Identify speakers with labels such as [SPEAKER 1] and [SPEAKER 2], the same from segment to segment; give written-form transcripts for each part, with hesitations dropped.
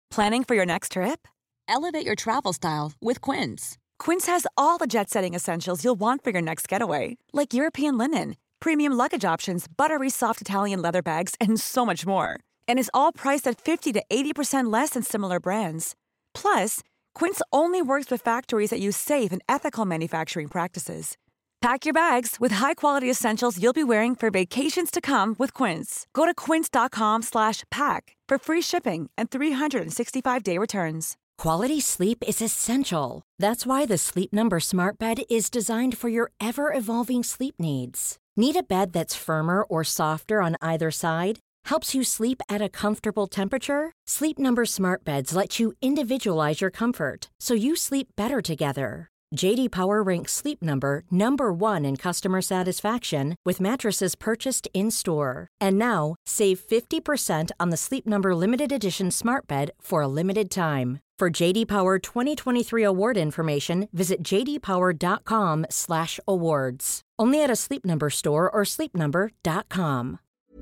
[SPEAKER 1] Planning for your next trip?
[SPEAKER 2] Elevate your travel style with Quince.
[SPEAKER 1] Quince has all the jet-setting essentials you'll want for your next getaway, like European linen, premium luggage options, buttery soft Italian leather bags, and so much more. And is all priced at 50 to 80% less than similar brands. Plus, Quince only works with factories that use safe and ethical manufacturing practices. Pack your bags with high-quality essentials you'll be wearing for vacations to come with Quince. Go to quince.com/pack for free shipping and 365-day returns.
[SPEAKER 3] Quality sleep is essential. That's why the Sleep Number Smart Bed is designed for your ever-evolving sleep needs. Need a bed that's firmer or softer on either side? Helps you sleep at a comfortable temperature? Sleep Number Smart Beds let you individualize your comfort, so you sleep better together. J.D. Power ranks Sleep Number number 1 in customer satisfaction with mattresses purchased in-store. And now, save 50% on the Sleep Number Limited Edition Smart Bed for a limited time. For J.D. Power 2023 award information, visit jdpower.com/awards. Only at a Sleep Number store or sleepnumber.com.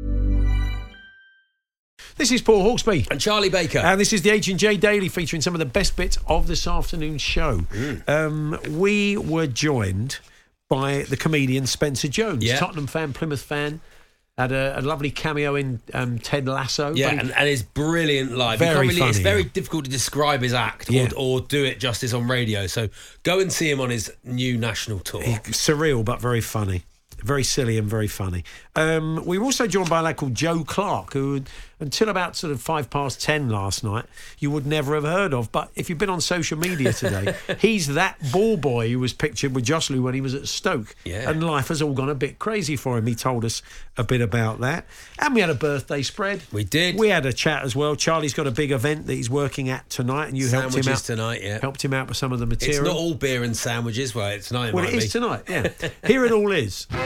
[SPEAKER 4] This is Paul Hawksby.
[SPEAKER 5] And Charlie Baker.
[SPEAKER 4] And this is the H&J Daily, featuring some of the best bits of this afternoon's show. We were joined by the comedian Spencer Jones, Tottenham fan, Plymouth fan. Had a lovely cameo in Ted Lasso.
[SPEAKER 5] Yeah, and his brilliant live.
[SPEAKER 4] Very funny.
[SPEAKER 5] It's very difficult to describe his act or do it justice on radio. So go and see him on his new national tour.
[SPEAKER 4] Surreal, but very funny. Very silly and very funny. We were also joined by a lad called Joe Clark, who, until about sort of 10:05 last night, you would never have heard of. But if you've been on social media today, he's that ball boy who was pictured with Joslu when he was at Stoke.
[SPEAKER 5] Yeah.
[SPEAKER 4] And life has all gone a bit crazy for him. He told us a bit about that. And we had a birthday spread.
[SPEAKER 5] We did.
[SPEAKER 4] We had a chat as well. Charlie's got a big event that he's working at tonight, and you helped him out
[SPEAKER 5] tonight. Yeah,
[SPEAKER 4] helped him out with some of the material.
[SPEAKER 5] It's not all beer and sandwiches. Well, it's tonight.
[SPEAKER 4] Well, it is tonight. Yeah. Here it all is. Good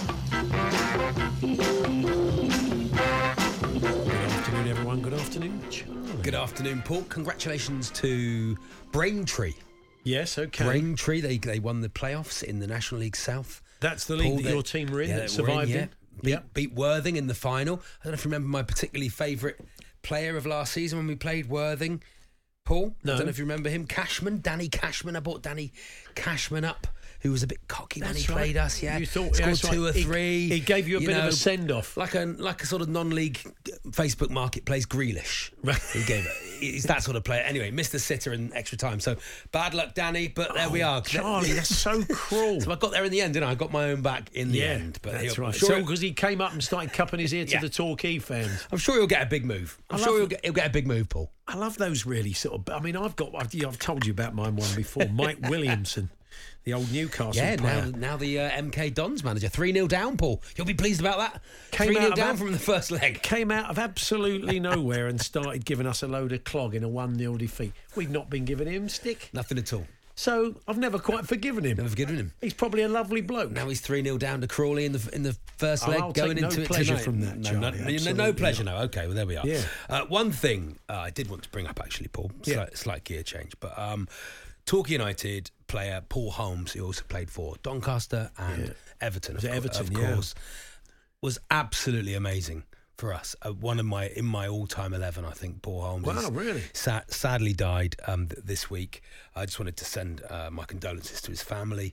[SPEAKER 4] afternoon, everyone. Good afternoon, Charlie.
[SPEAKER 5] Good afternoon, Paul. Congratulations to Braintree.
[SPEAKER 4] Yes, okay.
[SPEAKER 5] Braintree, they won the playoffs in the National League South.
[SPEAKER 4] That's the league that your team were in, that survived in.
[SPEAKER 5] Beat Worthing in the final. I don't know if you remember my particularly favourite player of last season when we played Worthing. Paul?
[SPEAKER 4] No.
[SPEAKER 5] I don't know if you remember him. Danny Cashman. I brought Danny Cashman up, who was a bit cocky when he played us. Yeah,
[SPEAKER 4] you thought
[SPEAKER 5] scored 2 or 3.
[SPEAKER 4] He gave you a bit of a send off,
[SPEAKER 5] like a sort of non-league Facebook marketplace Grealish. He gave it. He's that sort of player. Anyway, missed the sitter in extra time. So bad luck, Danny. But there we are,
[SPEAKER 4] Charlie. That's so cruel.
[SPEAKER 5] So I got there in the end, didn't I? I got my own back in the end. But
[SPEAKER 4] that's right.
[SPEAKER 5] Sure
[SPEAKER 4] because he came up and started cupping his ear to the Torquay fans.
[SPEAKER 5] I'm sure he'll get a big move. He'll get a big move, Paul.
[SPEAKER 4] I love those really sort of. I mean, I've told you about mine one before. Mike Williamson. The old Newcastle player.
[SPEAKER 5] Now the MK Dons manager. 3-0 down, Paul. You'll be pleased about that. 3-0 down from the first leg.
[SPEAKER 4] Came out of absolutely nowhere and started giving us a load of clog in a 1-0 defeat. We've not been giving him stick.
[SPEAKER 5] Nothing at all.
[SPEAKER 4] So I've never quite forgiven him.
[SPEAKER 5] Never forgiven him.
[SPEAKER 4] He's probably a lovely bloke.
[SPEAKER 5] Now he's 3-0 down to Crawley in the first leg.
[SPEAKER 4] I'll
[SPEAKER 5] going
[SPEAKER 4] take
[SPEAKER 5] into
[SPEAKER 4] no
[SPEAKER 5] it
[SPEAKER 4] pleasure
[SPEAKER 5] tonight.
[SPEAKER 4] from that,
[SPEAKER 5] No pleasure. No. Okay, well there we are.
[SPEAKER 4] Yeah.
[SPEAKER 5] One thing I did want to bring up actually, Paul. Slight gear change, but Torquay United player Paul Holmes, who also played for Doncaster and Everton, of course, was absolutely amazing for us. One of in my all-time 11, I think, Paul Holmes.
[SPEAKER 4] Wow, really?
[SPEAKER 5] Sadly died this week. I just wanted to send my condolences to his family.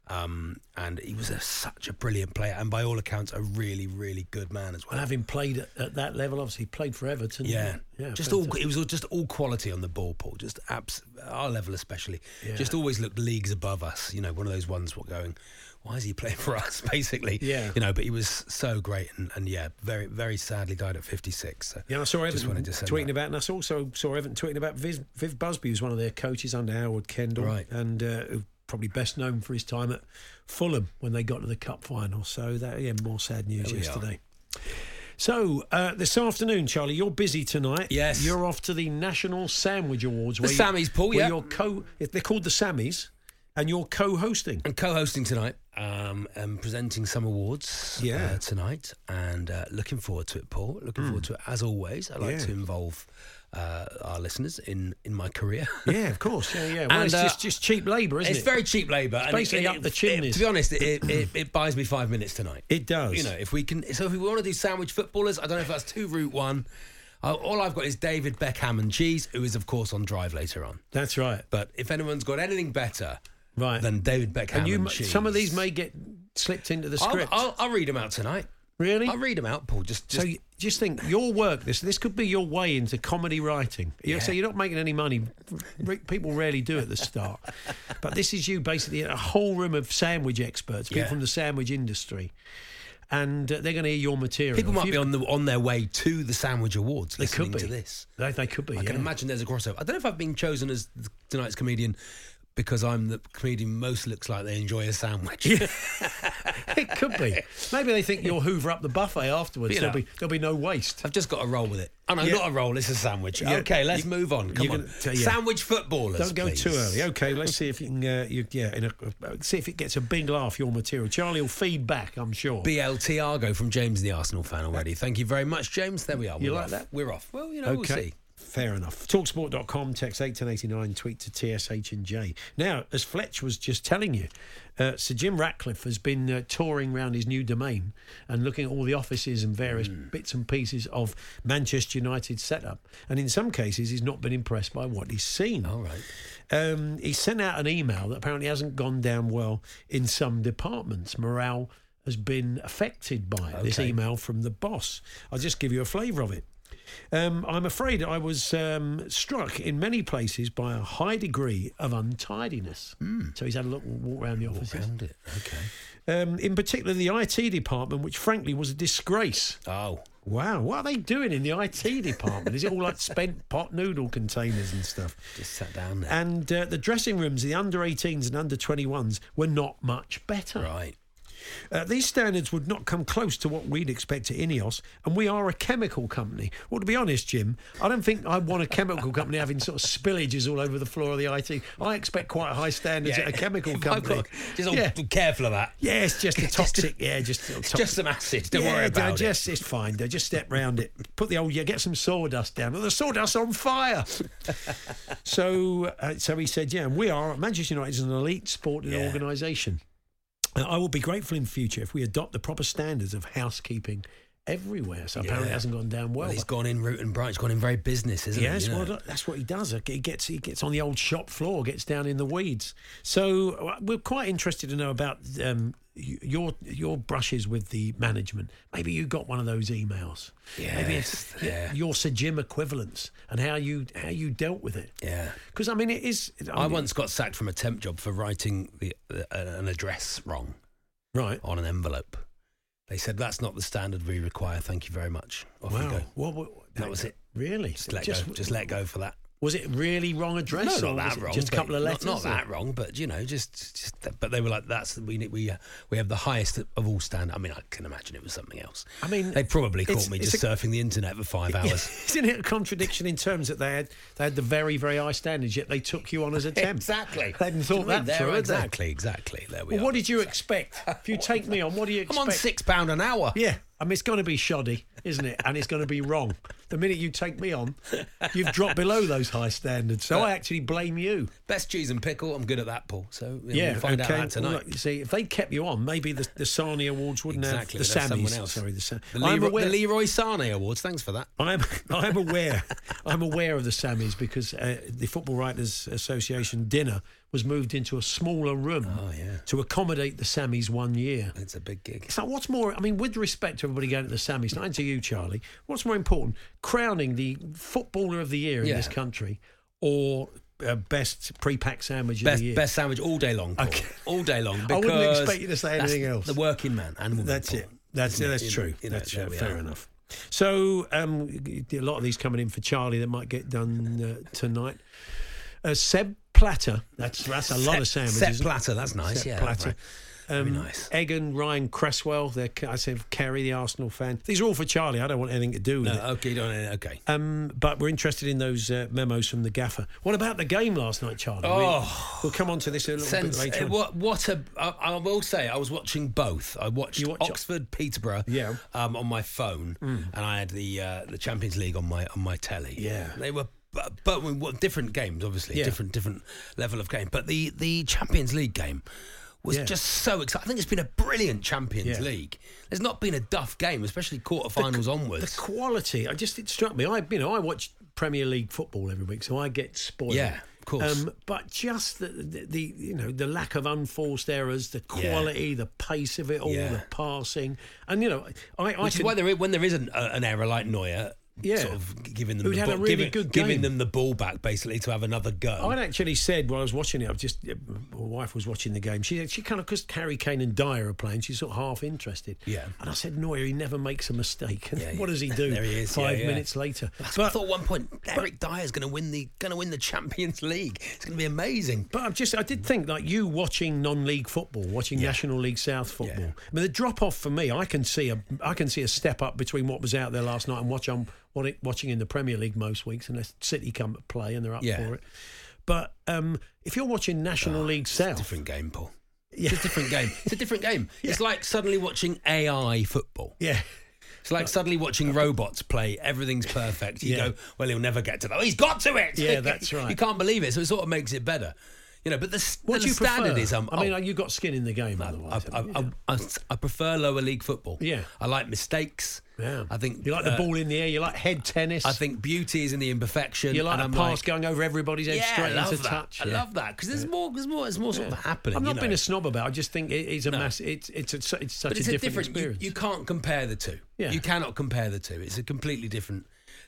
[SPEAKER 5] And he was such a brilliant player, and by all accounts, a really, really good man as well.
[SPEAKER 4] And having played at that level, obviously, he played for Everton.
[SPEAKER 5] Yeah. It was just all quality on the ball, Paul. Just our level, especially. Yeah. Just always looked leagues above us. You know, one of those ones going, why is he playing for us? Basically. Yeah. You know, but he was so great, and very, very sadly died at 56. So
[SPEAKER 4] I saw Everton tweeting about, and I also saw Everton tweeting about Viv Busby, who's one of their coaches under Howard Kendall,
[SPEAKER 5] right?
[SPEAKER 4] And who probably best known for his time at Fulham when they got to the cup final. So that more sad news yesterday. So this afternoon, Charlie, you're busy tonight.
[SPEAKER 5] Yes,
[SPEAKER 4] you're off to the National Sandwich Awards.
[SPEAKER 5] The Sammies, Paul. Yeah,
[SPEAKER 4] they're called the Sammies, and you're co-hosting.
[SPEAKER 5] And co-hosting tonight. And presenting some awards tonight, and looking forward to it, Paul. Looking forward to it as always. I like to involve our listeners in my career.
[SPEAKER 4] Yeah, of course. Yeah. Well, and, it's just cheap labour, isn't it?
[SPEAKER 5] It's very cheap labour.
[SPEAKER 4] It's basically up the chimneys.
[SPEAKER 5] To be honest, it buys me 5 minutes tonight.
[SPEAKER 4] It does.
[SPEAKER 5] You know, if we want to do sandwich footballers, I don't know if that's too Route 1. All I've got is David Beckham and cheese, who is, of course, on Drive later on.
[SPEAKER 4] That's right.
[SPEAKER 5] But if anyone's got anything better
[SPEAKER 4] right.
[SPEAKER 5] than David Beckham and cheese...
[SPEAKER 4] Some of these may get slipped into the script.
[SPEAKER 5] I'll read them out tonight.
[SPEAKER 4] Really?
[SPEAKER 5] I'll read them out, Paul.
[SPEAKER 4] So just think, your work, this could be your way into comedy writing.
[SPEAKER 5] Yeah.
[SPEAKER 4] So you're not making any money. People rarely do at the start. But this is you, basically, a whole room of sandwich experts, people from the sandwich industry. And they're going to hear your material.
[SPEAKER 5] People might be on their way to the Sandwich Awards listening to this.
[SPEAKER 4] They could be,
[SPEAKER 5] I can imagine there's a crossover. I don't know if I've been chosen as tonight's comedian because I'm the comedian most looks like they enjoy a sandwich.
[SPEAKER 4] It could be. Maybe they think you'll hoover up the buffet afterwards. There'll be no waste.
[SPEAKER 5] I've just got to roll with it. Oh, no, not a roll, it's a sandwich. Yeah. Okay, let's move on. Come on. Sandwich footballers,
[SPEAKER 4] Don't go
[SPEAKER 5] please.
[SPEAKER 4] too early. Okay, let's see if you can see if it gets a big laugh, your material. Charlie will feed back, I'm sure.
[SPEAKER 5] BL Tiago from James, the Arsenal fan already. Thank you very much, James. There we are.
[SPEAKER 4] You like that?
[SPEAKER 5] We're off. Well, we'll see.
[SPEAKER 4] Fair enough. Talksport.com, text 81089, tweet to TSH&J. Now, as Fletch was just telling you, Sir Jim Ratcliffe has been touring around his new domain and looking at all the offices and various bits and pieces of Manchester United's setup. And in some cases, he's not been impressed by what he's seen.
[SPEAKER 5] All right.
[SPEAKER 4] He sent out an email that apparently hasn't gone down well in some departments. Morale has been affected by this email from the boss. I'll just give you a flavour of it. I'm afraid I was struck in many places by a high degree of untidiness. So he's had a walk around the offices.
[SPEAKER 5] Around it, okay.
[SPEAKER 4] In particular, the IT department, which frankly was a disgrace.
[SPEAKER 5] Oh.
[SPEAKER 4] Wow, what are they doing in the IT department? Is it all like spent pot noodle containers and stuff?
[SPEAKER 5] Just sat down there.
[SPEAKER 4] And the dressing rooms, the under-18s and under-21s, were not much better.
[SPEAKER 5] Right.
[SPEAKER 4] These standards would not come close to what we'd expect at Ineos, and we are a chemical company. Well, to be honest, Jim, I don't think I want a chemical company having sort of spillages all over the floor of the IT. I expect quite high standards at a chemical company.
[SPEAKER 5] Be careful of that.
[SPEAKER 4] Yeah, it's just a toxic.
[SPEAKER 5] It's just some acid. Don't worry about it.
[SPEAKER 4] It's fine. Just step round it. Put the old get some sawdust down. Well, the sawdust's on fire. So he said, and we are Manchester United is an elite sporting organisation. I will be grateful in future if we adopt the proper standards of housekeeping everywhere. So apparently it hasn't gone down well.
[SPEAKER 5] He's gone in root and branch. He's gone in very business, isn't he?
[SPEAKER 4] Yes, well, that's what he does. He gets on the old shop floor, gets down in the weeds. So we're quite interested to know about your brushes with the management. Maybe you got one of those emails.
[SPEAKER 5] Yes,
[SPEAKER 4] maybe your Sir Jim equivalents and how you dealt with it.
[SPEAKER 5] Yeah,
[SPEAKER 4] because I mean it is.
[SPEAKER 5] I once got sacked from a temp job for writing an address wrong,
[SPEAKER 4] right,
[SPEAKER 5] on an envelope. They said that's not the standard we require. Thank you very much. Off we go.
[SPEAKER 4] What,
[SPEAKER 5] that was it.
[SPEAKER 4] Really?
[SPEAKER 5] Just let go for that.
[SPEAKER 4] Was it really wrong address?
[SPEAKER 5] No, not that wrong.
[SPEAKER 4] Just a couple of letters.
[SPEAKER 5] Not that wrong, but just. But they were like, we have the highest of all standards. I mean, I can imagine it was something else. I mean, they probably caught me just surfing the internet for 5 hours.
[SPEAKER 4] Isn't it a contradiction in terms that they had the very, very high standards, yet they took you on as a temp?
[SPEAKER 5] Exactly.
[SPEAKER 4] They hadn't thought that through.
[SPEAKER 5] Exactly. There we are.
[SPEAKER 4] What did you expect? If you take me on, what do you expect?
[SPEAKER 5] I'm on £6 an hour.
[SPEAKER 4] Yeah. I mean, it's going to be shoddy, isn't it? And it's going to be wrong. The minute you take me on, you've dropped below those high standards. So I actually blame you.
[SPEAKER 5] Best cheese and pickle, I'm good at that, Paul. So we'll find out that tonight.
[SPEAKER 4] Well, look, you see, if they kept you on, maybe the Sani Awards wouldn't have the Sammys.
[SPEAKER 5] Someone else.
[SPEAKER 4] Sorry,
[SPEAKER 5] the Leroy Sane Awards. Thanks for that.
[SPEAKER 4] I'm aware. I'm aware of the Sammys because the Football Writers Association dinner was moved into a smaller room to accommodate the Sammys 1 year.
[SPEAKER 5] It's a big gig.
[SPEAKER 4] So what's more, I mean, with respect to everybody going to the Sammys, not to you, Charlie, what's more important, crowning the footballer of the year in this country or best pre-packed sandwich of the year?
[SPEAKER 5] Best sandwich all day long, Paul.
[SPEAKER 4] Okay.
[SPEAKER 5] All day long.
[SPEAKER 4] I wouldn't expect you to say anything else.
[SPEAKER 5] The working man and woman.
[SPEAKER 4] That's
[SPEAKER 5] Paul.
[SPEAKER 4] it. That's true. That's fair enough. So a lot of these coming in for Charlie that might get done tonight. Seb Platter, that's a lot of sandwiches.
[SPEAKER 5] Sepp Platter, that's nice.
[SPEAKER 4] Sepp Platter.
[SPEAKER 5] Very nice.
[SPEAKER 4] Egan, Ryan Cresswell, I said Kerry, the Arsenal fan. These are all for Charlie. I don't want anything to do with it.
[SPEAKER 5] Okay.
[SPEAKER 4] But we're interested in those memos from the gaffer. What about the game last night, Charlie? We'll come on to this a little bit later.
[SPEAKER 5] I will say, I was watching both. I watched Oxford, Peterborough on my phone, and I had the Champions League on my telly.
[SPEAKER 4] Yeah,
[SPEAKER 5] they were. But different games, obviously, different level of game. But the Champions League game was just so exciting. I think it's been a brilliant Champions League. There's not been a duff game, especially quarterfinals onwards.
[SPEAKER 4] The quality, it struck me. I watch Premier League football every week, so I get spoiled.
[SPEAKER 5] Yeah, of course.
[SPEAKER 4] But just the lack of unforced errors, the quality, the pace of it all, the passing, and
[SPEAKER 5] which is why when there is an error like Neuer.
[SPEAKER 4] Yeah,
[SPEAKER 5] sort of giving them
[SPEAKER 4] giving
[SPEAKER 5] them the ball back basically to have another go.
[SPEAKER 4] I'd actually said while I was watching it, my wife was watching the game. She kind of, because Harry Kane and Dyer are playing, she's sort of half interested.
[SPEAKER 5] Yeah,
[SPEAKER 4] and I said, Neuer, he never makes a mistake. And what does he do?
[SPEAKER 5] There he is.
[SPEAKER 4] 5 minutes later.
[SPEAKER 5] I thought at one point Eric Dyer's going to win the Champions League. It's going to be amazing.
[SPEAKER 4] But I did think, like you watching non-league football, watching National League South football. Yeah. I mean, the drop off for me, I can see a step up between what was out there last night and watching in the Premier League most weeks, unless City come to play and they're up for it. But if you're watching National League South...
[SPEAKER 5] It's a different game, Paul.
[SPEAKER 4] Yeah.
[SPEAKER 5] It's a different game. It's a different game. Yeah. It's like suddenly watching AI football.
[SPEAKER 4] Yeah.
[SPEAKER 5] It's like suddenly watching robots play. Everything's perfect. You go, well, he'll never get to that. Oh, he's got to it!
[SPEAKER 4] Yeah, that's right.
[SPEAKER 5] You can't believe it, so it sort of makes it better. But the standard
[SPEAKER 4] prefer?
[SPEAKER 5] is...
[SPEAKER 4] you've got skin in the game otherwise.
[SPEAKER 5] I prefer lower league football.
[SPEAKER 4] Yeah.
[SPEAKER 5] I like mistakes.
[SPEAKER 4] Yeah.
[SPEAKER 5] I think
[SPEAKER 4] you like the ball in the air. You like head tennis.
[SPEAKER 5] I think beauty is in the imperfection.
[SPEAKER 4] You like a pass going over everybody's head straight into touch.
[SPEAKER 5] I love that because there's more sort of happening.
[SPEAKER 4] I'm not being a snob about it. I just think it's a mass. It's such a different experience.
[SPEAKER 5] You can't compare the two.
[SPEAKER 4] Yeah.
[SPEAKER 5] You cannot compare the two. It's a completely different.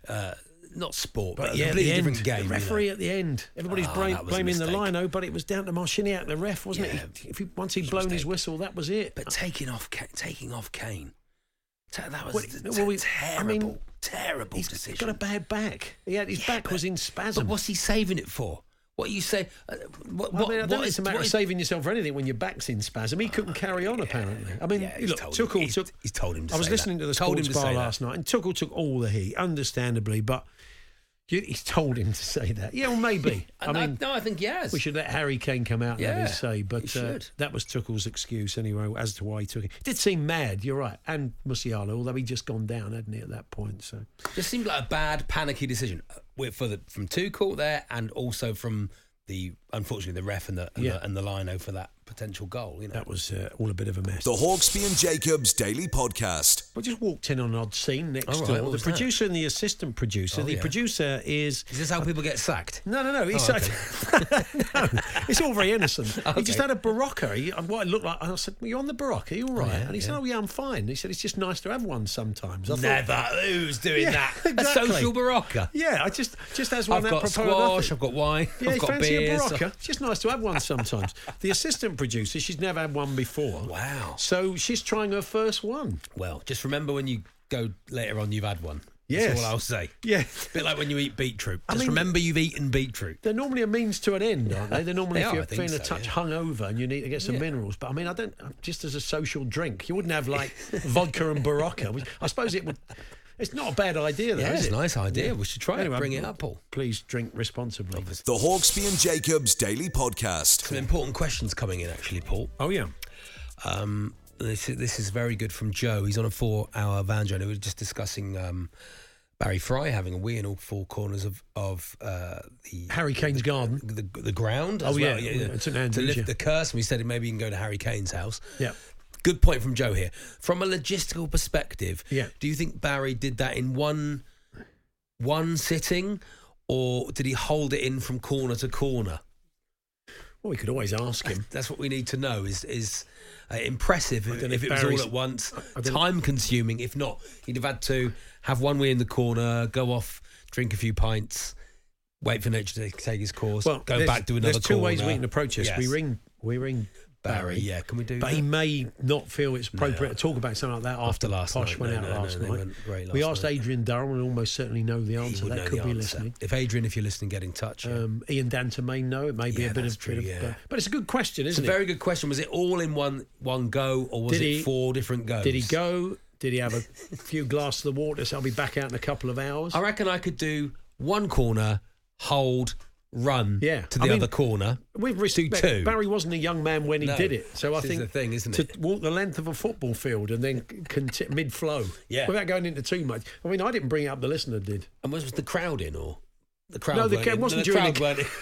[SPEAKER 5] Not sport, but
[SPEAKER 4] a
[SPEAKER 5] completely different game.
[SPEAKER 4] The referee at the end, everybody's blaming the lino, but it was down to Marciniak, the ref, wasn't it? Once he'd blown his whistle, that was it.
[SPEAKER 5] But taking off Kane, that was terrible decision.
[SPEAKER 4] He's got a bad back. His back was in spasm.
[SPEAKER 5] But what's he saving it for? What you say?
[SPEAKER 4] I don't think it's a matter of saving yourself for anything when your back's in spasm. He couldn't carry on, apparently. I mean, look, Tuchel took...
[SPEAKER 5] He's told him to say that.
[SPEAKER 4] I was listening to the sports bar last night, and Tuchel took all the heat, understandably, but... He's told him to say that. Yeah, well, maybe.
[SPEAKER 5] I think yes.
[SPEAKER 4] We should let Harry Kane come out and have his say. But
[SPEAKER 5] that
[SPEAKER 4] was Tuchel's excuse anyway as to why he took it. It did seem mad, you're right. And Musiala, although he'd just gone down, hadn't he, at that point. So
[SPEAKER 5] just seemed like a bad, panicky decision from Tuchel there, and also from unfortunately the ref and the lino for that potential goal.
[SPEAKER 4] That was all a bit of a mess.
[SPEAKER 6] The Hawksbee and Jacobs Daily Podcast.
[SPEAKER 4] I just walked in on an odd scene next door. The producer and the assistant producer. The producer is...
[SPEAKER 5] Is this how people get sacked?
[SPEAKER 4] No. No, it's all very innocent. Okay. He just had a Barocca. What it looked like, and I said, "Well, you're on the Barocca, are you all right?" And he said, "Oh, yeah, I'm fine." He said, "It's just nice to have one sometimes."
[SPEAKER 5] Who's doing that?
[SPEAKER 4] Exactly.
[SPEAKER 5] A social Barocca?
[SPEAKER 4] Yeah, I just as one.
[SPEAKER 5] I've got squash, I've got wine, I've got beers.
[SPEAKER 4] A Barocca? It's just nice to have one sometimes. The assistant producer, she's never had one before.
[SPEAKER 5] Wow.
[SPEAKER 4] So she's trying her first one.
[SPEAKER 5] Well, just remember when you go later on, you've had one.
[SPEAKER 4] Yes.
[SPEAKER 5] That's all I'll say.
[SPEAKER 4] Yeah.
[SPEAKER 5] A bit like when you eat beetroot. Remember you've eaten beetroot.
[SPEAKER 4] They're normally a means to an end, aren't they? They're normally if you're feeling a touch hungover and you need to get some minerals. But I don't, just as a social drink, you wouldn't have like vodka and Barocca. I suppose it would... It's not a bad idea, though, is it?
[SPEAKER 5] It's a nice idea. We should try it. Bring it up, Paul.
[SPEAKER 4] Please drink responsibly.
[SPEAKER 6] The Hawksbee and Jacobs Daily Podcast.
[SPEAKER 5] Some important questions coming in, actually, Paul.
[SPEAKER 4] Oh, yeah.
[SPEAKER 5] This is very good from Joe. He's on a 4-hour van journey. We were just discussing Barry Fry having a wee in all four corners of the
[SPEAKER 4] Harry Kane's garden,
[SPEAKER 5] the ground.
[SPEAKER 4] Oh yeah, it's an end
[SPEAKER 5] to lift the curse. And we said maybe you can go to Harry Kane's house.
[SPEAKER 4] Yeah.
[SPEAKER 5] Good point from Joe here. From a logistical perspective,
[SPEAKER 4] yeah.
[SPEAKER 5] Do you think Barry did that in one sitting, or did he hold it in from corner to corner?
[SPEAKER 4] Well, we could always ask him.
[SPEAKER 5] That's what we need to know. Is impressive if it was all at once. Time consuming. If not, he'd have had to have one wee in the corner, go off, drink a few pints, wait for nature to take his course, go back to another corner.
[SPEAKER 4] There's two ways we can approach this. Yes. We ring Barry.
[SPEAKER 5] Yeah, can we do that?
[SPEAKER 4] But he may not feel it's appropriate to talk about something like that after
[SPEAKER 5] last
[SPEAKER 4] Posh
[SPEAKER 5] night.
[SPEAKER 4] went out last night. We asked Adrian Durham and almost certainly know the answer. That could be listening.
[SPEAKER 5] If Adrian, if you're listening, get in touch.
[SPEAKER 4] Ian Danter may know. It may be a bit of true, but it's a good question, isn't it?
[SPEAKER 5] It's a very good question. Was it all in one go, or was it 4 different goes?
[SPEAKER 4] Did he go? Did he have a few glasses of water? So I'll be back out in a couple of hours.
[SPEAKER 5] I reckon I could do one corner, hold, run to the other corner.
[SPEAKER 4] With respect, do 2. Barry wasn't a young man when he did it, so I think
[SPEAKER 5] the thing, isn't
[SPEAKER 4] it? To walk the length of a football field and then mid-flow, without going into too much. I mean, I didn't bring it up; the listener did.
[SPEAKER 5] And was the crowd in, or the crowd?
[SPEAKER 4] No, the crowd wasn't during.
[SPEAKER 5] It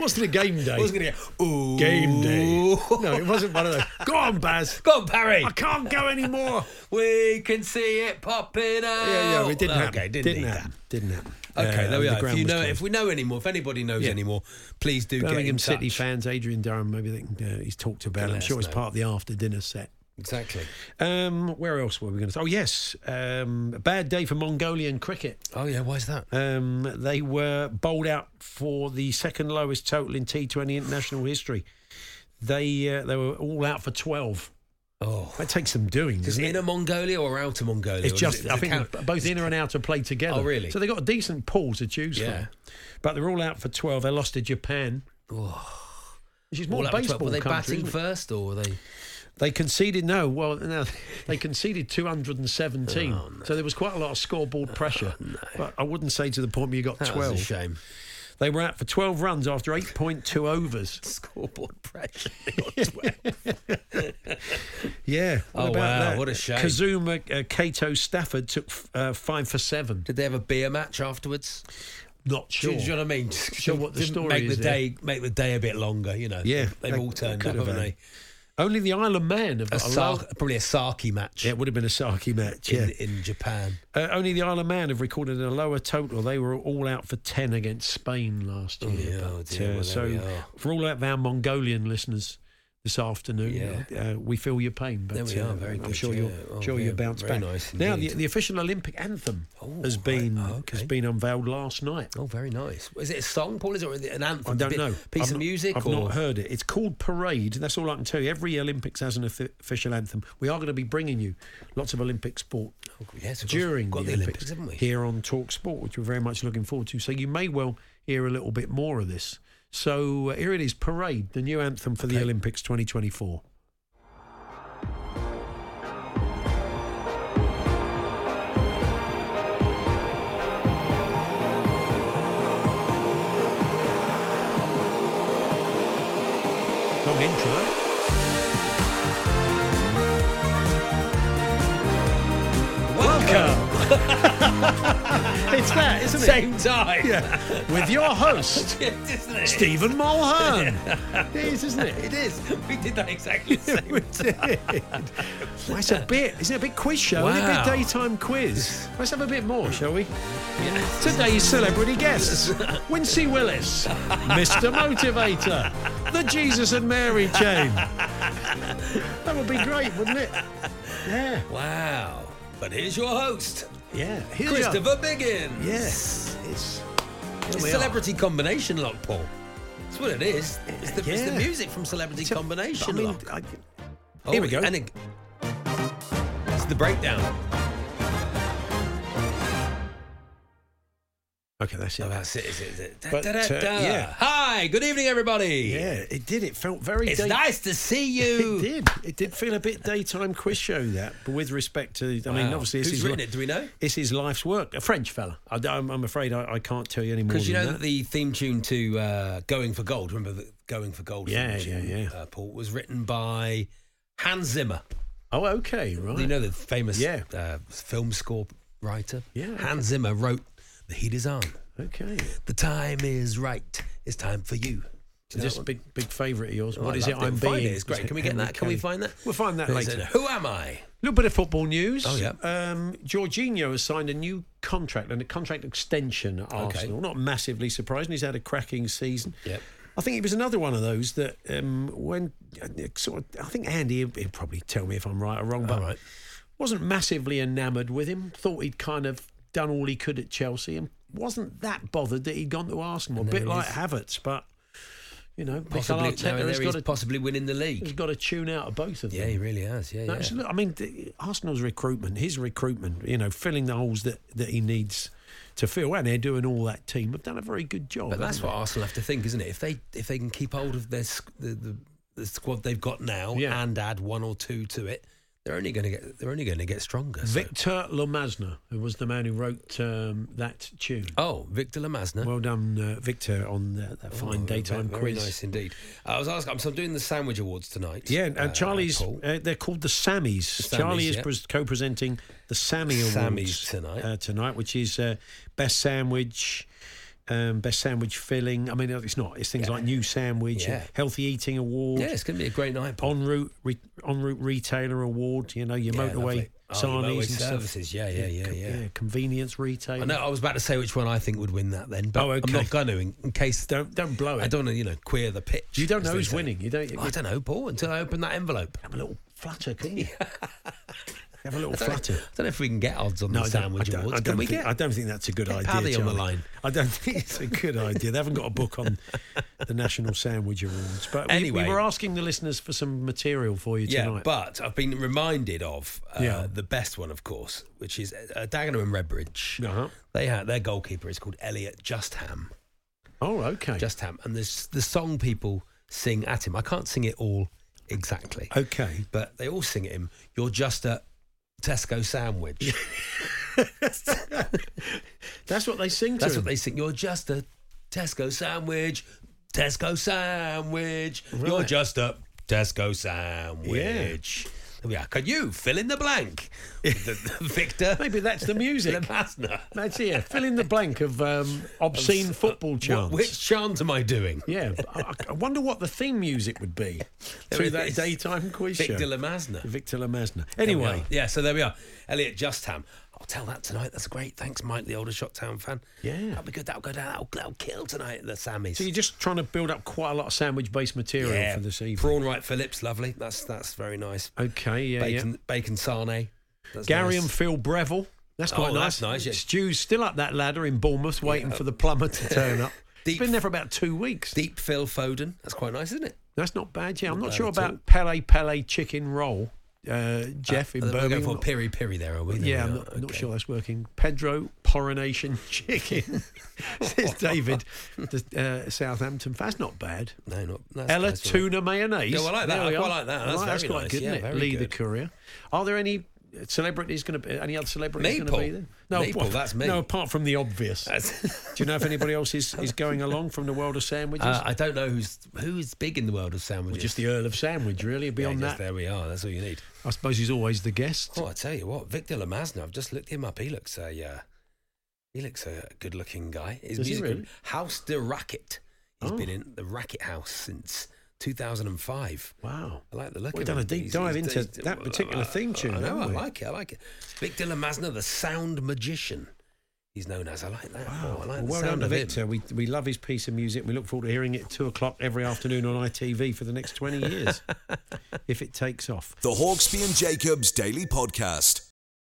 [SPEAKER 4] Wasn't a game day.
[SPEAKER 5] I was going to go, ooh.
[SPEAKER 4] Game day. No, it wasn't one of those. Go on, Baz.
[SPEAKER 5] Go on, Parry.
[SPEAKER 4] I can't go anymore.
[SPEAKER 5] We can see it popping out.
[SPEAKER 4] Yeah, it didn't happen.
[SPEAKER 5] Okay, didn't happen.
[SPEAKER 4] Didn't happen.
[SPEAKER 5] Okay, there we
[SPEAKER 4] the
[SPEAKER 5] are.
[SPEAKER 4] ground was closed.
[SPEAKER 5] If we know anymore, if anybody knows anymore, please do get in
[SPEAKER 4] Birmingham
[SPEAKER 5] touch.
[SPEAKER 4] City fans, Adrian Durham, maybe they can, he's talked about it. I'm sure it's part of the after-dinner set.
[SPEAKER 5] Exactly.
[SPEAKER 4] Where else were we going to say? Oh, yes. A bad day for Mongolian cricket.
[SPEAKER 5] Oh, yeah, why is that?
[SPEAKER 4] They were bowled out for the second lowest total in T20 international history. They were all out for 12.
[SPEAKER 5] Oh,
[SPEAKER 4] that takes some doing.
[SPEAKER 5] Is it inner Mongolia or outer Mongolia?
[SPEAKER 4] It's just, I think both inner and outer play together.
[SPEAKER 5] Oh, really?
[SPEAKER 4] So they got a decent pool to choose from. But they're all out for 12. They lost to Japan.
[SPEAKER 5] Oh.
[SPEAKER 4] Which is more baseball.
[SPEAKER 5] Were they
[SPEAKER 4] country,
[SPEAKER 5] batting first or were they?
[SPEAKER 4] They conceded they conceded 217.
[SPEAKER 5] Oh, no.
[SPEAKER 4] So there was quite a lot of scoreboard pressure. No. But I wouldn't say to the point where you got 12.
[SPEAKER 5] That was a shame.
[SPEAKER 4] They were out for 12 runs after 8.2 overs.
[SPEAKER 5] Scoreboard pressure.
[SPEAKER 4] Yeah.
[SPEAKER 5] Oh, wow. That? What a shame.
[SPEAKER 4] Kazuma Kato Stafford took 5 for 7.
[SPEAKER 5] Did they have a beer match afterwards?
[SPEAKER 4] Not sure.
[SPEAKER 5] Do you know what I mean?
[SPEAKER 4] Sure what the story
[SPEAKER 5] make
[SPEAKER 4] is.
[SPEAKER 5] Make the day a bit longer, you know.
[SPEAKER 4] Yeah.
[SPEAKER 5] They've all turned up, haven't they?
[SPEAKER 4] Only the Isle of Man have got
[SPEAKER 5] probably a sake match.
[SPEAKER 4] Yeah, it would have been a sake match,
[SPEAKER 5] in Japan.
[SPEAKER 4] Only the Isle of Man have recorded a lower total. They were all out for 10 against Spain last year. For all of our Mongolian listeners this afternoon, we feel your pain. But
[SPEAKER 5] there we are, very good.
[SPEAKER 4] I'm sure you'll bounce back.
[SPEAKER 5] Nice
[SPEAKER 4] now, the official Olympic anthem has been unveiled last night.
[SPEAKER 5] Oh, very nice. Is it a song, Paul? Is it an anthem?
[SPEAKER 4] I don't know.
[SPEAKER 5] Piece of music?
[SPEAKER 4] I've not heard it. It's called Parade. That's all I can tell you. Every Olympics has an official anthem. We are going to be bringing you lots of Olympic sport during the Olympics,
[SPEAKER 5] haven't we?
[SPEAKER 4] Here on Talk Sport, which we're very much looking forward to. So you may well hear a little bit more of this. So here it is, Parade, the new anthem for the Olympics 2024. Long intro. Welcome. It's that, isn't it?
[SPEAKER 5] Same time.
[SPEAKER 4] Yeah. With your host, Stephen Mulhern. It is, isn't it?
[SPEAKER 5] It is. We did that exactly the same time.
[SPEAKER 4] Well, it's a bit, isn't it? A bit quiz show, isn't it? A bit daytime quiz. Let's have a bit more, shall we?
[SPEAKER 5] Yes.
[SPEAKER 4] Today's celebrity guests: Wincy Willis, Mr. Motivator, the Jesus and Mary chain. That would be great, wouldn't it? Yeah.
[SPEAKER 5] Wow. But here's your host.
[SPEAKER 4] Yeah.
[SPEAKER 5] Christopher Biggins.
[SPEAKER 4] Yes. It's
[SPEAKER 5] Celebrity Combination Lock, Paul. That's what it is. It's the music from Celebrity Combination Lock.
[SPEAKER 4] Here we go.
[SPEAKER 5] And it's the breakdown.
[SPEAKER 4] Okay, that's it.
[SPEAKER 5] Oh, that's it, is it?
[SPEAKER 4] But, yeah.
[SPEAKER 5] Hi, good evening, everybody.
[SPEAKER 4] Yeah, it did. It felt very...
[SPEAKER 5] It's nice to see you.
[SPEAKER 4] It did. It did feel a bit daytime quiz show, that. But with respect to... I mean, obviously...
[SPEAKER 5] Who's written it? Do we know?
[SPEAKER 4] It's his life's work. A French fella. I'm afraid I can't tell you any more than that.
[SPEAKER 5] Because you know that the theme tune to Going for Gold, remember the Going for Gold theme tune, Paul, was written by Hans Zimmer.
[SPEAKER 4] Oh, okay, right.
[SPEAKER 5] You know the famous film score writer?
[SPEAKER 4] Yeah.
[SPEAKER 5] Hans Zimmer wrote The Heat Is On.
[SPEAKER 4] Okay.
[SPEAKER 5] The time is right. It's time for you.
[SPEAKER 4] Just a big favourite of yours.
[SPEAKER 5] Oh,
[SPEAKER 4] what is it? I'm
[SPEAKER 5] being.
[SPEAKER 4] being.
[SPEAKER 5] It's great. Can we get that? Can we find that?
[SPEAKER 4] We'll find that later.
[SPEAKER 5] Who am I?
[SPEAKER 4] A little bit of football news.
[SPEAKER 5] Oh, yeah.
[SPEAKER 4] Jorginho has signed a new contract and a contract extension at Arsenal. Not massively surprising. He's had a cracking season.
[SPEAKER 5] Yep.
[SPEAKER 4] I think it was another one of those that I think Andy, he'll probably tell me if I'm right or wrong, but wasn't massively enamoured with him. Thought he'd kind of done all he could at Chelsea and wasn't that bothered that he'd gone to Arsenal. A bit like Havertz, but you know,
[SPEAKER 5] possibly winning the league.
[SPEAKER 4] He's got a tune out of both of them.
[SPEAKER 5] Yeah, he really has. Yeah,
[SPEAKER 4] I mean, Arsenal's recruitment, his recruitment, you know, filling the holes that he needs to fill, and they're doing all that team have done a very good job.
[SPEAKER 5] But that's what Arsenal have to think, isn't it? If they can keep hold of their the squad they've got now and add one or two to it, they're only going to get stronger.
[SPEAKER 4] Victor Lemazna, who was the man who wrote that tune.
[SPEAKER 5] Oh, Victor Lemazna.
[SPEAKER 4] Well done, Victor, on that fine daytime quiz.
[SPEAKER 5] Very nice indeed. I was asking, so I'm doing the Sandwich Awards tonight.
[SPEAKER 4] Yeah, and Charlie's. They're called the Sammys. Charlie is co-presenting the Sammy Awards
[SPEAKER 5] tonight,
[SPEAKER 4] which is best sandwich, Best sandwich filling. I mean, it's not. It's things like New Sandwich, Healthy Eating Award.
[SPEAKER 5] Yeah, it's going to be a great night, Paul.
[SPEAKER 4] En route Retailer Award. You know, your motorway sarnies and
[SPEAKER 5] services.
[SPEAKER 4] Stuff. Yeah. Convenience retailer.
[SPEAKER 5] I know. I was about to say which one I think would win that then, but
[SPEAKER 4] okay.
[SPEAKER 5] I'm not going to in case.
[SPEAKER 4] Don't blow it.
[SPEAKER 5] I don't want to, queer the pitch.
[SPEAKER 4] You don't know who's winning. You don't.
[SPEAKER 5] I don't know, Paul, until I open that envelope.
[SPEAKER 4] Have a little flutter, can you? Have a little flutter.
[SPEAKER 5] I don't know if we can get odds on the sandwich awards.
[SPEAKER 4] I don't think that's a good idea.
[SPEAKER 5] Paddy on the line.
[SPEAKER 4] I don't think it's a good idea. They haven't got a book on the National Sandwich Awards. But anyway, we were asking the listeners for some material for you tonight.
[SPEAKER 5] Yeah, but I've been reminded of the best one, of course, which is Dagenham and Redbridge.
[SPEAKER 4] Uh-huh.
[SPEAKER 5] Their goalkeeper is called Elliot Justham.
[SPEAKER 4] Oh, okay.
[SPEAKER 5] Justham. And there's the song people sing at him. I can't sing it all exactly.
[SPEAKER 4] Okay.
[SPEAKER 5] But they all sing at him, "You're just a Tesco sandwich."
[SPEAKER 4] That's what they sing to
[SPEAKER 5] That's
[SPEAKER 4] him.
[SPEAKER 5] what they sing. "You're just a Tesco sandwich. Tesco sandwich.
[SPEAKER 4] Right.
[SPEAKER 5] You're just a Tesco sandwich." There we are. Can you fill in the blank? Victor.
[SPEAKER 4] Maybe that's the music.
[SPEAKER 5] Lemasner.
[SPEAKER 4] That's it. Fill in the blank of obscene football chants.
[SPEAKER 5] Which chant am I doing?
[SPEAKER 4] Yeah. I wonder what the theme music would be through that daytime quiz show.
[SPEAKER 5] Victor Lemasner.
[SPEAKER 4] Victor Lemasner. Anyway.
[SPEAKER 5] Yeah, so there we are. Elliot Justham. I'll tell that tonight. That's great. Thanks, Mike, the older Shottown fan.
[SPEAKER 4] Yeah.
[SPEAKER 5] That'll be good. That'll go down. That'll kill tonight at the Sammys.
[SPEAKER 4] So you're just trying to build up quite a lot of sandwich-based material for this evening.
[SPEAKER 5] Prawn Wright Phillips, lovely. That's very nice.
[SPEAKER 4] Okay, yeah.
[SPEAKER 5] Bacon sarnie.
[SPEAKER 4] Gary
[SPEAKER 5] nice.
[SPEAKER 4] and Phil Breville. That's quite nice.
[SPEAKER 5] That's nice, yeah.
[SPEAKER 4] Stu's still up that ladder in Bournemouth waiting for the plumber to turn up. He's been there for about 2 weeks.
[SPEAKER 5] Deep Phil Foden. That's quite nice, isn't it?
[SPEAKER 4] That's not bad, yeah. I'm not sure about Pele chicken roll. Jeff in Birmingham.
[SPEAKER 5] We're going for piri piri there, are we?
[SPEAKER 4] Yeah, I'm not sure that's working. Pedro Poronation Chicken, says David, the Southampton. That's not bad.
[SPEAKER 5] No, not.
[SPEAKER 4] Ella nice, Tuna Mayonnaise.
[SPEAKER 5] Yeah, I like that. I quite like that. That's
[SPEAKER 4] quite
[SPEAKER 5] nice.
[SPEAKER 4] good, isn't it? Lee
[SPEAKER 5] good.
[SPEAKER 4] the Courier. Are there any celebrities going to be? Any other celebrities going to be there? No,
[SPEAKER 5] Maple, that's me.
[SPEAKER 4] No, apart from the obvious. Do you know if anybody else is going along from the world of sandwiches?
[SPEAKER 5] I don't know who's big in the world of sandwiches.
[SPEAKER 4] Well, just the Earl of Sandwich, really. Beyond that,
[SPEAKER 5] there we are. That's all you need.
[SPEAKER 4] I suppose he's always the guest.
[SPEAKER 5] Oh, I tell you what, Victor Lemasner. I've just looked him up. He looks a good-looking guy. His
[SPEAKER 4] Does
[SPEAKER 5] music
[SPEAKER 4] he really?
[SPEAKER 5] House de Racket. He's been in the Racket House since 2005.
[SPEAKER 4] Wow.
[SPEAKER 5] I like the look
[SPEAKER 4] We've
[SPEAKER 5] of
[SPEAKER 4] done
[SPEAKER 5] him.
[SPEAKER 4] a deep dive into that particular theme tune.
[SPEAKER 5] I know,
[SPEAKER 4] haven't we?
[SPEAKER 5] I like it. Victor Lemasner, the sound magician. He's known as. I like that.
[SPEAKER 4] Wow.
[SPEAKER 5] I like the
[SPEAKER 4] well
[SPEAKER 5] sound
[SPEAKER 4] done to
[SPEAKER 5] of
[SPEAKER 4] Victor.
[SPEAKER 5] him.
[SPEAKER 4] We love his piece of music. We look forward to hearing it at 2:00 every afternoon on ITV for the next 20 years, if it takes off.
[SPEAKER 6] The Hawksby and Jacobs Daily Podcast.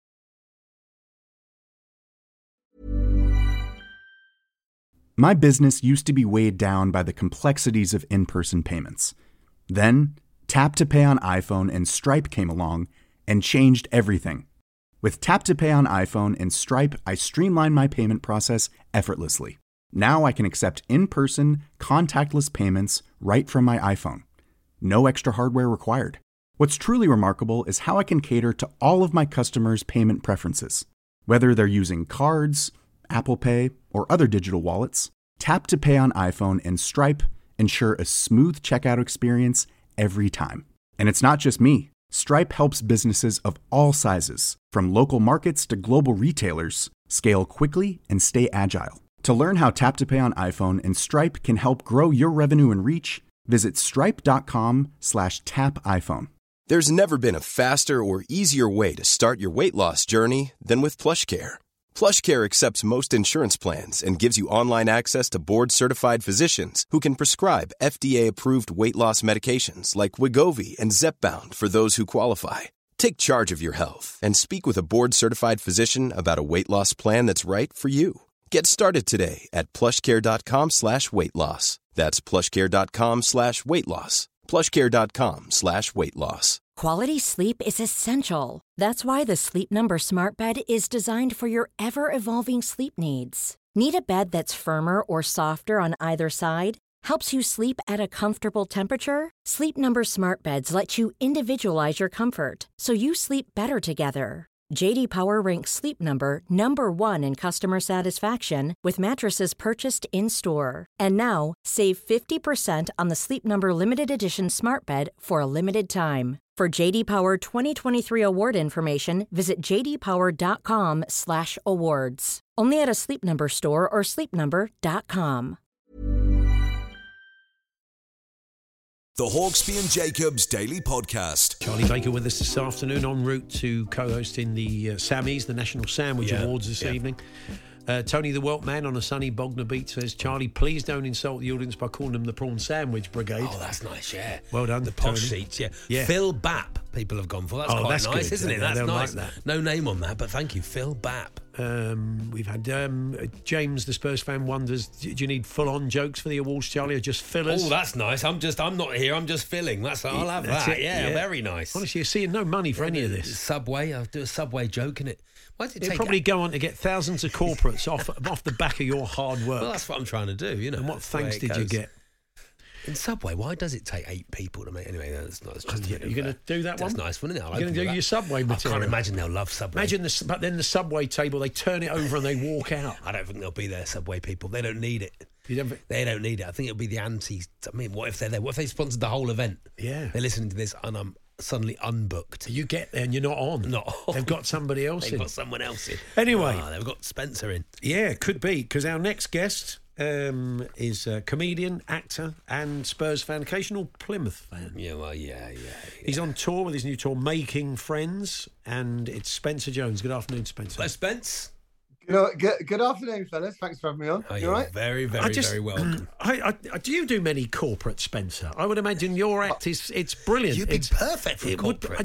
[SPEAKER 7] My business used to be weighed down by the complexities of in-person payments. Then, Tap to Pay on iPhone and Stripe came along and changed everything. With Tap to Pay on iPhone and Stripe, I streamlined my payment process effortlessly. Now I can accept in-person, contactless payments right from my iPhone. No extra hardware required. What's truly remarkable is how I can cater to all of my customers' payment preferences. Whether they're using cards, Apple Pay, or other digital wallets, Tap to Pay on iPhone and Stripe ensure a smooth checkout experience every time. And it's not just me. Stripe helps businesses of all sizes, from local markets to global retailers, scale quickly and stay agile. To learn how Tap to Pay on iPhone and Stripe can help grow your revenue and reach, visit stripe.com/tapiphone.
[SPEAKER 8] There's never been a faster or easier way to start your weight loss journey than with PlushCare. PlushCare accepts most insurance plans and gives you online access to board-certified physicians who can prescribe FDA-approved weight loss medications like Wegovy and Zepbound for those who qualify. Take charge of your health and speak with a board-certified physician about a weight loss plan that's right for you. Get started today at plushcare.com/weightloss. That's plushcare.com/weightloss. plushcare.com/weightloss.
[SPEAKER 3] Quality sleep is essential. That's why the Sleep Number Smart Bed is designed for your ever-evolving sleep needs. Need a bed that's firmer or softer on either side? Helps you sleep at a comfortable temperature? Sleep Number Smart Beds let you individualize your comfort so you sleep better together. JD Power ranks Sleep Number number 1 in customer satisfaction with mattresses purchased in-store. And now, save 50% on the Sleep Number Limited Edition Smart Bed for a limited time. For JD Power 2023 award information, visit jdpower.com/awards. Only at a Sleep Number store or sleepnumber.com.
[SPEAKER 6] The Hawksby and Jacobs Daily Podcast.
[SPEAKER 4] Charlie Baker with us this afternoon, en route to co-hosting the Sammies, the National Sandwich Awards this evening. Tony the Welt Man on a sunny Bognor Beach says, Charlie, please don't insult the audience by calling them the Prawn Sandwich Brigade.
[SPEAKER 5] Oh, that's nice, yeah.
[SPEAKER 4] Well done.
[SPEAKER 5] The posh seats, yeah. Phil Bapp, people have gone for. That's quite nice,
[SPEAKER 4] good,
[SPEAKER 5] isn't it? That's nice.
[SPEAKER 4] Like that.
[SPEAKER 5] No name on that, but thank you, Phil Bapp.
[SPEAKER 4] We've had James, the Spurs fan, wonders, do you need full-on jokes for the awards, Charlie, or just fillers?
[SPEAKER 5] Oh, that's nice. I'm not here, I'm just filling. I'll have that. Yeah, very nice.
[SPEAKER 4] Honestly, you're seeing no money for any of this.
[SPEAKER 5] Subway, I'll do a Subway joke in it. Why did it
[SPEAKER 4] It'd probably go on to get thousands of corporates off the back of your hard work.
[SPEAKER 5] Well, that's what I'm trying to do, you know.
[SPEAKER 4] And what thanks did you get?
[SPEAKER 5] In Subway, why does it take 8 people to make... Anyway, that's not...
[SPEAKER 4] You're going to do that one?
[SPEAKER 5] That's nice, wouldn't it?
[SPEAKER 4] You're going to do your Subway material?
[SPEAKER 5] I can't imagine they'll love Subway.
[SPEAKER 4] But then the Subway table, they turn it over and they walk out.
[SPEAKER 5] I don't think they'll be there, Subway people. They don't need it.
[SPEAKER 4] They
[SPEAKER 5] don't need it. I think it'll be the anti... I mean, what if they're there? What if they sponsored the whole event?
[SPEAKER 4] Yeah.
[SPEAKER 5] They're listening to this and I'm suddenly unbooked.
[SPEAKER 4] You get there and you're not on. They've got somebody else in.
[SPEAKER 5] They've got someone else in.
[SPEAKER 4] Anyway.
[SPEAKER 5] They've got Spencer in.
[SPEAKER 4] Yeah, could be, because our next guest... is a comedian, actor and Spurs fan, occasional Plymouth fan.
[SPEAKER 5] Yeah.
[SPEAKER 4] He's on tour with his new tour, Making Friends, and it's Spencer Jones. Good afternoon, Spencer.
[SPEAKER 5] Hello, Spence.
[SPEAKER 9] Good afternoon, fellas. Thanks for having me on.
[SPEAKER 5] You're right? Very, very welcome.
[SPEAKER 4] Do you do many corporate, Spencer? I would imagine your act it's brilliant.
[SPEAKER 5] You'd be perfect for corporate.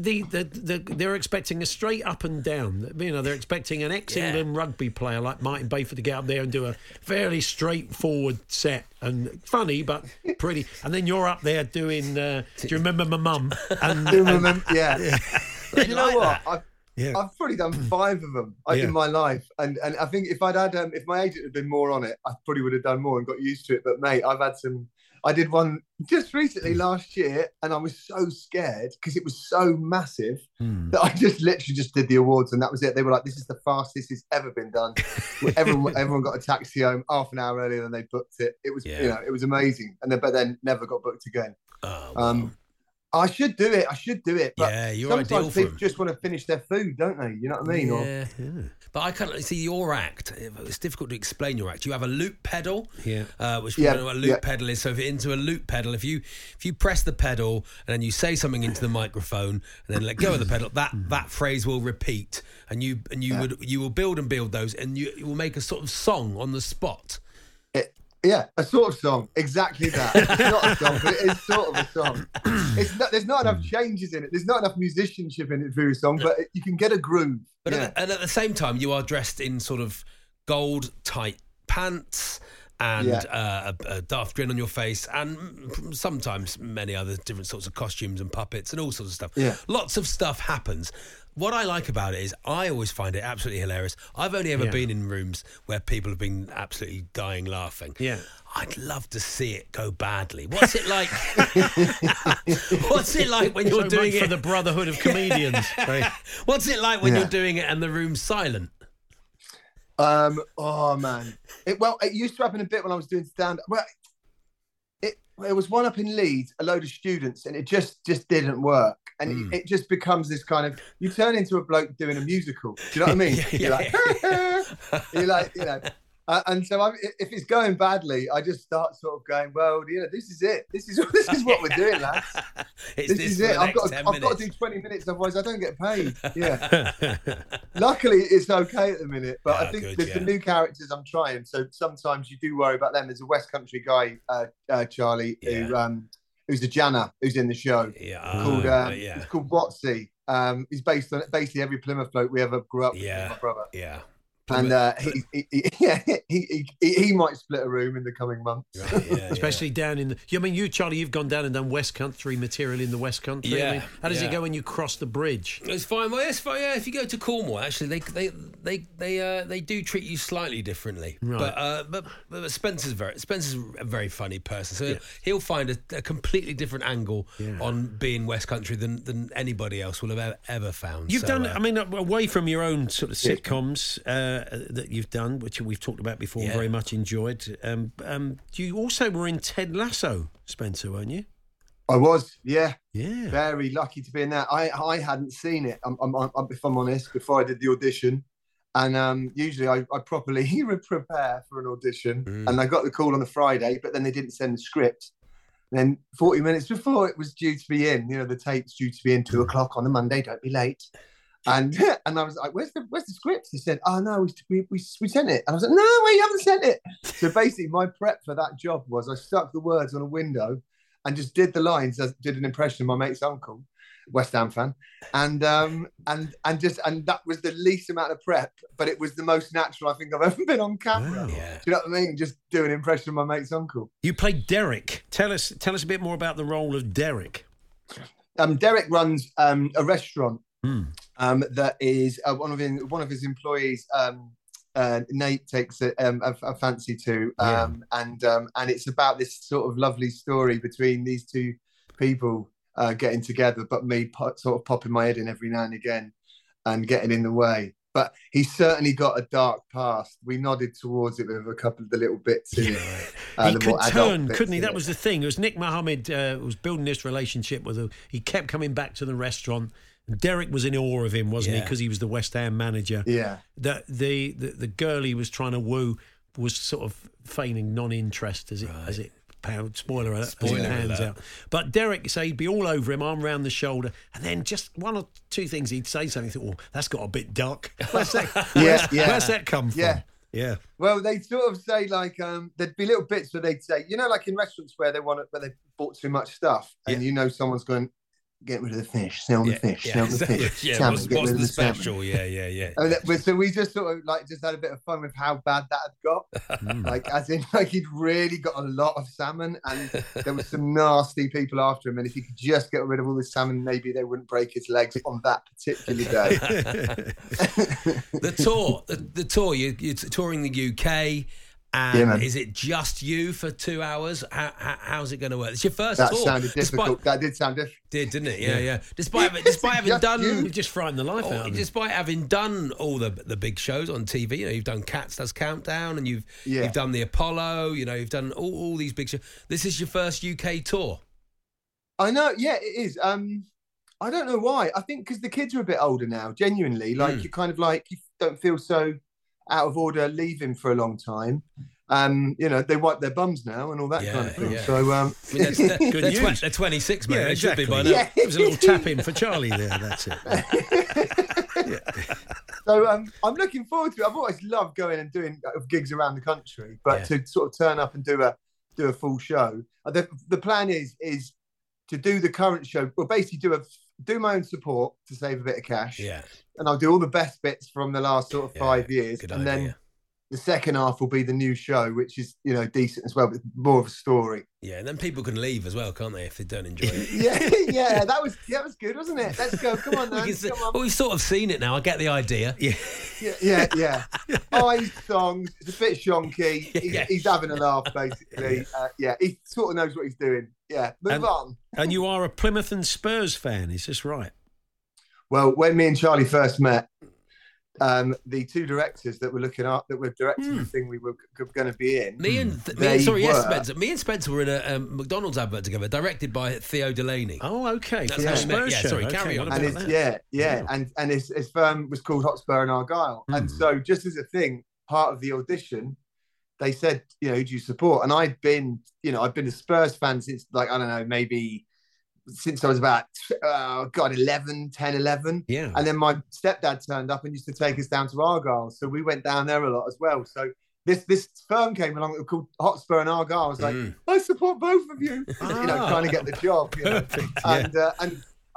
[SPEAKER 4] They're expecting a straight up and down. You know, they're expecting an ex-England rugby player like Martin Bayford to get up there and do a fairly straightforward set and funny but pretty. And then you're up there doing. Do you remember my mum?
[SPEAKER 9] Yeah. You know what? I've probably done 5 of them in my life, and I think if if my agent had been more on it, I probably would have done more and got used to it. But mate, I did one just recently last year, and I was so scared because it was so massive that I literally did the awards, and that was it. They were like, "This is the fastest it's ever been done." Everyone got a taxi home half an hour earlier than they booked it. It was it was amazing, but then never got booked again.
[SPEAKER 5] Oh, wow.
[SPEAKER 9] I should do it. But
[SPEAKER 5] you're
[SPEAKER 9] sometimes
[SPEAKER 5] ideal for
[SPEAKER 9] people
[SPEAKER 5] him.
[SPEAKER 9] just want to finish their food, don't they? You know what I mean?
[SPEAKER 5] Yeah. But I can't see your act. It's difficult to explain your act. You have a loop pedal, which we don't know what a loop pedal is. So if you're into a loop pedal, if you press the pedal and then you say something into the microphone and then let go of the pedal, that phrase will repeat, and you will build those, and you will make a sort of song on the spot.
[SPEAKER 9] Yeah, a sort of song. Exactly that. It's not a song, but it is sort of a song. There's not enough changes in it. There's not enough musicianship in it for a song, but you can get a groove.
[SPEAKER 5] But and at the same time, you are dressed in sort of gold tight pants and a daft grin on your face, and sometimes many other different sorts of costumes and puppets and all sorts of stuff.
[SPEAKER 9] Yeah.
[SPEAKER 5] Lots of stuff happens. What I like about it is I always find it absolutely hilarious. I've only ever been in rooms where people have been absolutely dying laughing.
[SPEAKER 4] Yeah.
[SPEAKER 5] I'd love to see it go badly. What's it like? What's it like when you're doing it
[SPEAKER 4] for the Brotherhood of Comedians?
[SPEAKER 5] What's it like when you're doing it and the room's silent?
[SPEAKER 9] Oh man. It used to happen a bit when I was doing stand-up. Well, there was one up in Leeds, a load of students, and it just didn't work. And it just becomes this kind of, you turn into a bloke doing a musical. Do you know what I mean? You're like, and so if it's going badly, I just start sort of going, well, this is it. This is what we're doing, lads. This is it. I've got to do 20 minutes, otherwise I don't get paid. Yeah. Luckily, it's okay at the minute, but I think there's the new characters I'm trying. So sometimes you do worry about them. There's a West Country guy, Charlie, who's the Janner, who's in the show. It's called Watsy. He's based on basically every Plymouth bloke we ever grew up with, my brother.
[SPEAKER 5] Yeah.
[SPEAKER 9] And he might split a room in the coming months.
[SPEAKER 4] Right, especially down in the... I mean, you, Charlie, you've gone down and done West Country material in the West Country.
[SPEAKER 5] Yeah.
[SPEAKER 4] I mean, how does it go when you cross the bridge?
[SPEAKER 5] It's fine. Well, it's fine. Yeah, if you go to Cornwall, actually, they do treat you slightly differently.
[SPEAKER 4] Right.
[SPEAKER 5] But Spencer's a very funny person, so he'll find a completely different angle on being West Country than anybody else will have ever found.
[SPEAKER 4] You've done, I mean, away from your own sort of sitcoms that you've done, which we've talked about before, very much enjoyed. You also were in Ted Lasso, Spencer, weren't you?
[SPEAKER 9] I was, yeah. Very lucky to be in that. I hadn't seen it, if I'm honest, before I did the audition. And usually I properly prepare for an audition. And I got the call on the Friday, but then they didn't send the script. And then 40 minutes before it was due to be in, the tape's due to be in 2:00 on a Monday, don't be late. And I was like, where's the script? He said, oh, no, we sent it. And I was like, no, wait, you haven't sent it. So basically my prep for that job was I stuck the words on a window and just did the lines, did an impression of my mate's uncle, West Ham fan. And that was the least amount of prep, but it was the most natural I think I've ever been on camera.
[SPEAKER 4] Wow.
[SPEAKER 9] Yeah. Do you know what I mean? Just do an impression of my mate's uncle.
[SPEAKER 4] You played Derek. Tell us a bit more about the role of Derek.
[SPEAKER 9] Derek runs a restaurant. That is one of his employees. Nate takes a fancy to, and it's about this sort of lovely story between these two people getting together, but me sort of popping my head in every now and again and getting in the way. But he's certainly got a dark past. We nodded towards it with a couple of the little bits in it.
[SPEAKER 4] He could turn, couldn't he? That was the thing. It was Nick Mohammed was building this relationship with him. He kept coming back to the restaurant. Derek was in awe of him, wasn't he? Because he was the West Ham manager.
[SPEAKER 9] Yeah.
[SPEAKER 4] The girl he was trying to woo was sort of feigning non-interest as it spoiler alert, as it hands out. But Derek, so he'd be all over him, arm around the shoulder, and then just one or two things he'd say something. Thought, that's got a bit dark. Where's that come from? Yeah.
[SPEAKER 9] Well, they sort of say like there'd be little bits where they'd say, like in restaurants where they bought too much stuff, and someone's going, get rid of the fish, sell the fish, sell the fish.
[SPEAKER 5] What's the special? Yeah.
[SPEAKER 9] So we just sort of just had a bit of fun with how bad that had got. As in he'd really got a lot of salmon, and there was some nasty people after him. And if he could just get rid of all the salmon, maybe they wouldn't break his legs on that particular day.
[SPEAKER 5] The tour, you're touring the UK. And is it just you for 2 hours? How's it going to work? It's your first tour.
[SPEAKER 9] That sounded difficult. That did sound difficult.
[SPEAKER 5] Didn't it? Yeah. Despite having done...
[SPEAKER 4] You just frightened the life out of him.
[SPEAKER 5] Despite having done all the big shows on TV, you've done Cats Does Countdown, and you've done the Apollo, you've done all these big shows. This is your first UK tour.
[SPEAKER 9] I know, yeah, it is. I don't know why. I think because the kids are a bit older now, genuinely. You kind of you don't feel so out of order leaving for a long time. They wipe their bums now and all that kind of thing. Yeah. So
[SPEAKER 5] they're 26, mate.
[SPEAKER 4] Yeah,
[SPEAKER 5] they
[SPEAKER 4] exactly.
[SPEAKER 5] should be by now.
[SPEAKER 4] It was a little tap in for Charlie there. That's it.
[SPEAKER 9] So I'm looking forward to it. I've always loved going and doing gigs around the country, but to sort of turn up and do a full show. The plan is to do the current show. Well, basically do my own support to save a bit of cash.
[SPEAKER 5] Yeah.
[SPEAKER 9] And I'll do all the best bits from the last sort of 5 years. And then the second half will be the new show, which is, decent as well, but more of a story.
[SPEAKER 5] Yeah, and then people can leave as well, can't they, if they don't enjoy it?
[SPEAKER 9] yeah, that was good, wasn't it? Let's go. Come on, man.
[SPEAKER 5] Well, we've sort of seen it now. I get the idea.
[SPEAKER 9] Yeah. His songs. It's a bit shonky. He's having a laugh, basically. He sort of knows what he's doing. Yeah, move on.
[SPEAKER 4] And you are a Plymouth and Spurs fan, is this right?
[SPEAKER 9] Well, when me and Charlie first met, the two directors that were directing the thing we were going to be in.
[SPEAKER 5] Me and Spencer were in a McDonald's advert together, directed by Theo Delaney.
[SPEAKER 4] Oh, okay.
[SPEAKER 5] That's how we met. Sorry, carry on.
[SPEAKER 9] And his firm was called Hotspur and Argyle. And so, just as a thing, part of the audition, they said, who do you support? And I've been a Spurs fan since maybe since I was about 10, 11.
[SPEAKER 4] Yeah.
[SPEAKER 9] And then my stepdad turned up and used to take us down to Argyle. So we went down there a lot as well. So this firm came along called Hotspur and Argyle. I was like, I support both of you. Trying to get the job.
[SPEAKER 4] Perfect.
[SPEAKER 9] And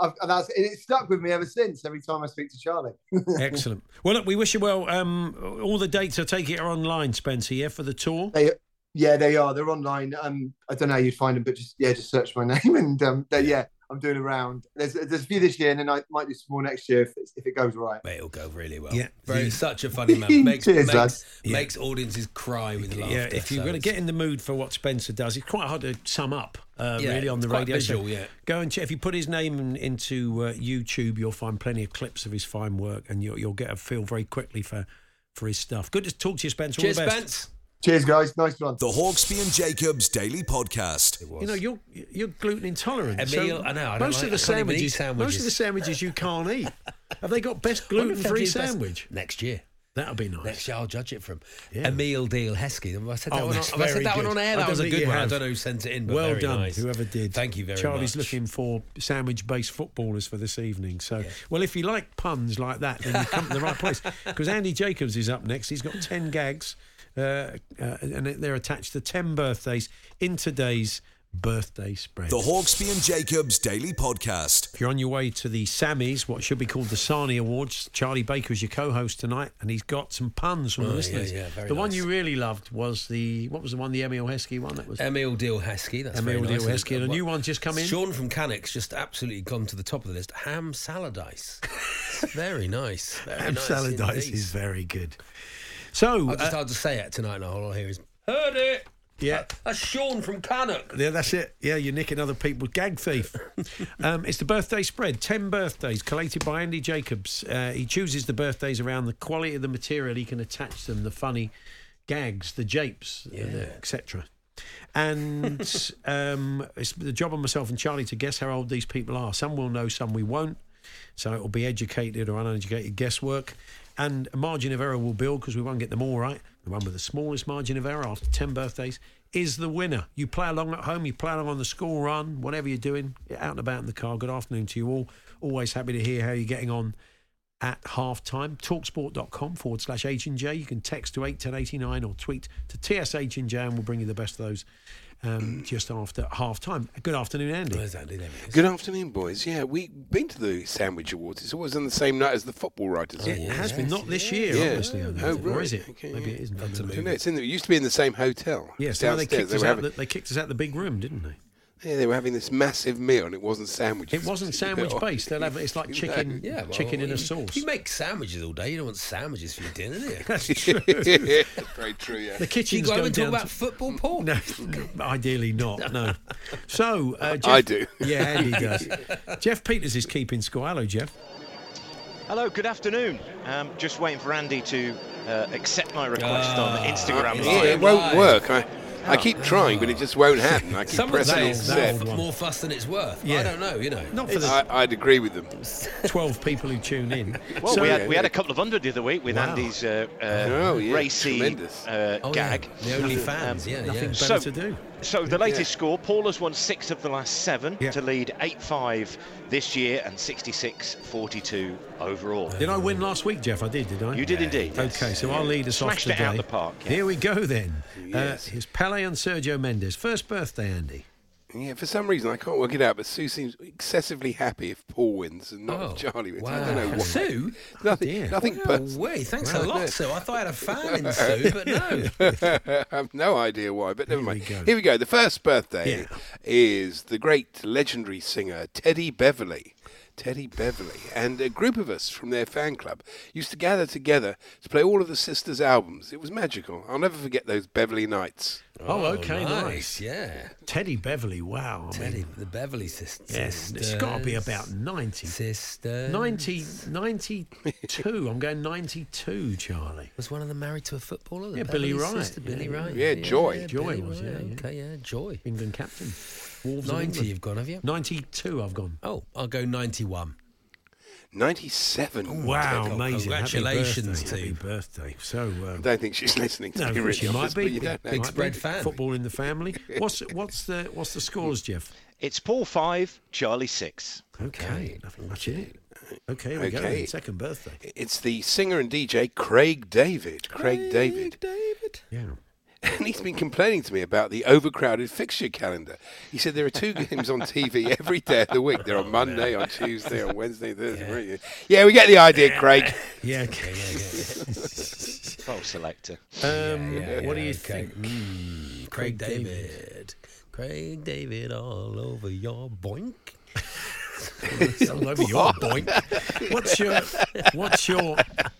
[SPEAKER 9] it's stuck with me ever since. Every time I speak to Charlie.
[SPEAKER 4] Excellent. Well, look, we wish you well. All the dates, I take it, are online, Spencer. Yeah, for the tour.
[SPEAKER 9] They are. They're online. I don't know how you'd find them, but just search my name and I'm doing a round. There's a few this year, and then I might do some more next year if it goes right.
[SPEAKER 5] It'll go really well.
[SPEAKER 4] Yeah,
[SPEAKER 5] He's such a funny man. Makes audiences cry with laughter.
[SPEAKER 4] Yeah, if you're going to get in the mood for what Spencer does, it's quite hard to sum up. Really on the radio.
[SPEAKER 5] Visual,
[SPEAKER 4] Go and check. If you put his name into YouTube, you'll find plenty of clips of his fine work, and you'll get a feel very quickly for his stuff. Good to talk to you, Spencer.
[SPEAKER 5] Cheers,
[SPEAKER 4] all the best.
[SPEAKER 5] Spence.
[SPEAKER 9] Cheers, guys. Nice one.
[SPEAKER 6] The Hawksbee and Jacobs Daily Podcast.
[SPEAKER 4] You know, you're gluten intolerant.
[SPEAKER 5] Emil,
[SPEAKER 4] so
[SPEAKER 5] I know.
[SPEAKER 4] Most of the sandwiches you can't eat. Have they got best gluten-free sandwich?
[SPEAKER 5] Next year.
[SPEAKER 4] That'll be nice.
[SPEAKER 5] Next year I'll judge it from
[SPEAKER 4] Yeah.
[SPEAKER 5] Emil Deal Heskey. I said that
[SPEAKER 4] one
[SPEAKER 5] on air. That was a good one. I don't know who sent it in, but
[SPEAKER 4] well
[SPEAKER 5] very
[SPEAKER 4] done,
[SPEAKER 5] nice.
[SPEAKER 4] whoever did.
[SPEAKER 5] Thank you very much.
[SPEAKER 4] Charlie's looking for sandwich-based footballers for this evening. So, well, if you like puns like that, then you come to the right place. Because Andy Jacobs is up next. He's got 10 gags, and they're attached to 10 birthdays in today's birthday spread.
[SPEAKER 6] The Hawksbee and Jacobs Daily Podcast.
[SPEAKER 4] If you're on your way to the Sammys, what should be called the Sarnie Awards, Charlie Baker is your co-host tonight, and he's got some puns from the listeners. The one you really loved was the Emil Heskey one? That was
[SPEAKER 5] Emil Deal Heskey. That's
[SPEAKER 4] Emil
[SPEAKER 5] very
[SPEAKER 4] Deal
[SPEAKER 5] nice.
[SPEAKER 4] Heskey, and a new one's just come in.
[SPEAKER 5] Sean from Cannock's just absolutely gone to the top of the list. Ham Saladice. Very nice.
[SPEAKER 4] Ham Saladice is very good. So
[SPEAKER 5] I'll just have to say it tonight, and all I'll hear is, heard it.
[SPEAKER 4] Yeah.
[SPEAKER 5] That's Sean from Cannock.
[SPEAKER 4] Yeah, that's it. Yeah, you're nicking other people's gag thief. It's the birthday spread. 10 birthdays collated by Andy Jacobs. He chooses the birthdays around the quality of the material he can attach them, the funny gags, the japes, etc. And it's the job of myself and Charlie to guess how old these people are. Some will know, some we won't. So it will be educated or uneducated guesswork. And a margin of error will build because we won't get them all right. The one with the smallest margin of error after 10 birthdays is the winner. You play along at home, you play along on the school run, whatever you're doing, you're out and about in the car. Good afternoon to you all. Always happy to hear how you're getting on at half-time. Talksport.com/H&J. You can text to 81089 or tweet to TSH&J and we'll bring you the best of those just after half-time. Good afternoon, Andy.
[SPEAKER 5] Where's Andy? There he is.
[SPEAKER 10] Good afternoon, boys. Yeah, we've been to the Sandwich Awards. It's always on the same night as the football writers.
[SPEAKER 4] It has been. Not this year, obviously.
[SPEAKER 10] Oh, right.
[SPEAKER 4] Or is it?
[SPEAKER 10] Okay,
[SPEAKER 4] Maybe it isn't.
[SPEAKER 10] I don't know. It used to be in the same hotel.
[SPEAKER 4] Yes, they kicked us out the big room, didn't they?
[SPEAKER 10] Yeah, they were having this massive meal, and it wasn't sandwiches.
[SPEAKER 4] It wasn't sandwich based. It's like chicken, chicken in a sauce.
[SPEAKER 5] If you make sandwiches all day, you don't want sandwiches for your dinner, do you?
[SPEAKER 4] That's true.
[SPEAKER 10] Very true. Yeah.
[SPEAKER 4] The kitchen's
[SPEAKER 5] you go
[SPEAKER 4] going
[SPEAKER 5] and
[SPEAKER 4] down.
[SPEAKER 5] Talk about football, Paul?
[SPEAKER 4] No, ideally not. No. So Jeff,
[SPEAKER 10] I do.
[SPEAKER 4] Yeah, Andy does. Jeff Peters is keeping score. Hello, Jeff.
[SPEAKER 11] Hello, good afternoon. Just waiting for Andy to accept my request on Instagram Live.
[SPEAKER 10] It won't work. I keep trying, but it just won't happen. I keep pressing accept.
[SPEAKER 5] More fuss than it's worth.
[SPEAKER 4] Yeah.
[SPEAKER 5] I don't know,
[SPEAKER 4] Not for
[SPEAKER 10] I'd agree with them.
[SPEAKER 4] 12 people who tune in.
[SPEAKER 11] Well, we had a couple of hundred the other week with Andy's racy gag.
[SPEAKER 5] The only fans,
[SPEAKER 4] nothing better to do.
[SPEAKER 11] So the latest score, Paul has won 6 of the last 7 to lead 8-5 this year and 66-42 overall.
[SPEAKER 4] Did I win last week, Jeff? I did I?
[SPEAKER 11] You did indeed.
[SPEAKER 4] Yes. Okay, so I'll lead us off today.
[SPEAKER 11] Smashed it out the park. Yeah.
[SPEAKER 4] Here we go then.
[SPEAKER 10] Yes.
[SPEAKER 4] Here's Pele and Sergio Mendes. First birthday, Andy.
[SPEAKER 10] Yeah, for some reason I can't work it out, but Sue seems excessively happy if Paul wins and not if Charlie wins.
[SPEAKER 5] Wow.
[SPEAKER 10] I don't know why.
[SPEAKER 5] Sue?
[SPEAKER 10] Nothing personal.
[SPEAKER 5] Wait, thanks a lot, Sue. I thought I had a fan in Sue, but no.
[SPEAKER 10] I have no idea why, but never mind. Here we go. The first birthday is the great legendary singer Teddy Beverley. Teddy Beverley and a group of us from their fan club used to gather together to play all of the Sisters' albums. It was magical. I'll never forget those Beverley nights.
[SPEAKER 4] Oh, okay, nice.
[SPEAKER 5] Yeah.
[SPEAKER 4] Teddy Beverley, wow.
[SPEAKER 5] The Beverley Sisters.
[SPEAKER 4] Yes, it's got to be about 90.
[SPEAKER 5] Sisters.
[SPEAKER 4] 92. I'm going 92, Charlie.
[SPEAKER 5] Was one of them married to a footballer?
[SPEAKER 4] Yeah, Billy Wright.
[SPEAKER 5] Sister, Billy Wright.
[SPEAKER 10] Yeah, Joy.
[SPEAKER 4] Joy was,
[SPEAKER 5] Okay, yeah, Joy.
[SPEAKER 4] England captain. Wolves
[SPEAKER 5] 90 you've gone, have you?
[SPEAKER 4] 92 I've gone.
[SPEAKER 5] Oh, I'll go 91.
[SPEAKER 10] 97.
[SPEAKER 4] Wow, amazing.
[SPEAKER 5] Congratulations
[SPEAKER 4] Happy birthday. So,
[SPEAKER 10] I don't think she's listening to me, really.
[SPEAKER 4] She might be.
[SPEAKER 10] You don't know.
[SPEAKER 5] Big spread fan.
[SPEAKER 4] Football in the family. What's the scores, Jeff?
[SPEAKER 11] It's Paul 5, Charlie 6.
[SPEAKER 4] Okay, nothing much in it. Okay, here we go. Then. Second birthday.
[SPEAKER 10] It's the singer and DJ Craig David.
[SPEAKER 5] Craig David.
[SPEAKER 4] Yeah.
[SPEAKER 10] And he's been complaining to me about the overcrowded fixture calendar. He said there are 2 games on TV every day of the week. They're on Monday, on Tuesday, on Wednesday, Thursday. Yeah, we get the idea, Craig.
[SPEAKER 4] Yeah.
[SPEAKER 11] Fault selector.
[SPEAKER 4] What do you think?
[SPEAKER 5] Craig David. Craig David all over your boink.
[SPEAKER 4] All over your boink. What's your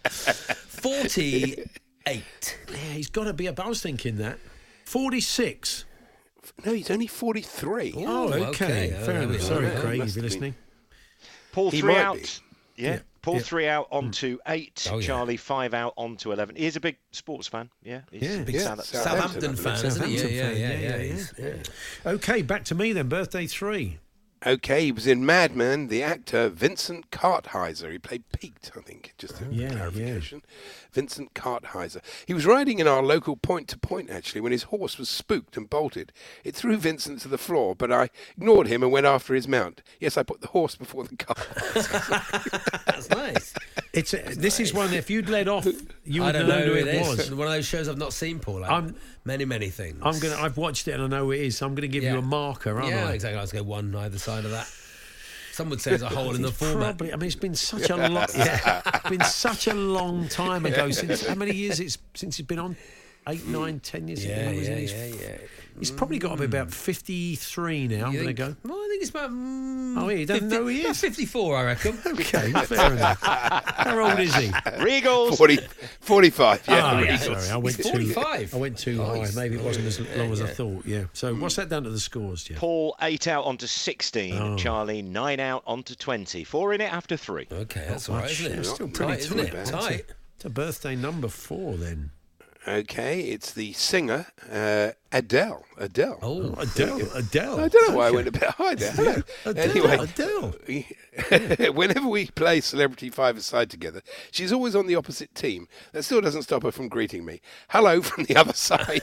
[SPEAKER 5] 48?
[SPEAKER 4] Yeah, he's got to be up. I was thinking that 46.
[SPEAKER 10] No, he's only 43.
[SPEAKER 4] Oh, okay. Fair enough. Sorry, Craig, if you're listening.
[SPEAKER 11] Paul,
[SPEAKER 10] He
[SPEAKER 11] 3
[SPEAKER 10] might
[SPEAKER 11] out.
[SPEAKER 10] be.
[SPEAKER 11] Yeah. Paul 3 out onto 8.
[SPEAKER 5] Oh, yeah.
[SPEAKER 11] Charlie 5 out onto 11. He's a big sports fan. Yeah. He's a big
[SPEAKER 5] Southampton fan, isn't he? Yeah.
[SPEAKER 4] Okay, back to me then. Birthday 3.
[SPEAKER 10] Okay, he was in Mad Men, the actor Vincent Kartheiser. He played Pete, I think, just a clarification. Vincent Kartheiser. He was riding in our local point-to-point, actually, when his horse was spooked and bolted. It threw Vincent to the floor, but I ignored him and went after his mount. Yes, I put the horse before the car.
[SPEAKER 5] That's nice.
[SPEAKER 4] This is one, if you'd led off, you would
[SPEAKER 5] I don't
[SPEAKER 4] know who
[SPEAKER 5] who
[SPEAKER 4] it was.
[SPEAKER 5] One of those shows I've not seen, Paul. Many things.
[SPEAKER 4] I've watched it and I know who it is, so I'm going to give you a marker, aren't I?
[SPEAKER 5] Yeah, exactly. I was going to go one either side of that. Some would say there's a hole in the format.
[SPEAKER 4] It's been such a long, it's been such a long time ago since. How many years since he's been on? 8, 9, 10 years. He's probably got to be about 53 now. I'm going to go.
[SPEAKER 5] Well, I think it's about.
[SPEAKER 4] You don't know who he is.
[SPEAKER 5] About 54, I reckon.
[SPEAKER 4] Okay, fair enough. How old is he?
[SPEAKER 11] Regals.
[SPEAKER 10] 45. Yeah,
[SPEAKER 4] sorry, I went
[SPEAKER 5] 45.
[SPEAKER 4] I went too high. Maybe it wasn't as long as I thought. Yeah. So what's that done to the scores, Jeff?
[SPEAKER 11] Paul 8 out onto 16. Charlie 9 out onto 20. 4 in it after 3.
[SPEAKER 5] Okay, that's all right, isn't it?
[SPEAKER 4] It's still pretty tight,
[SPEAKER 5] isn't it? Tight.
[SPEAKER 4] It's a birthday number 4 then.
[SPEAKER 10] Okay, it's the singer Adele.
[SPEAKER 4] Oh, Adele.
[SPEAKER 10] I don't know why I went a bit high there. Hello.
[SPEAKER 4] Adele.
[SPEAKER 10] Whenever we play Celebrity Five-a-Side together, she's always on the opposite team. That still doesn't stop her from greeting me. Hello from the other side.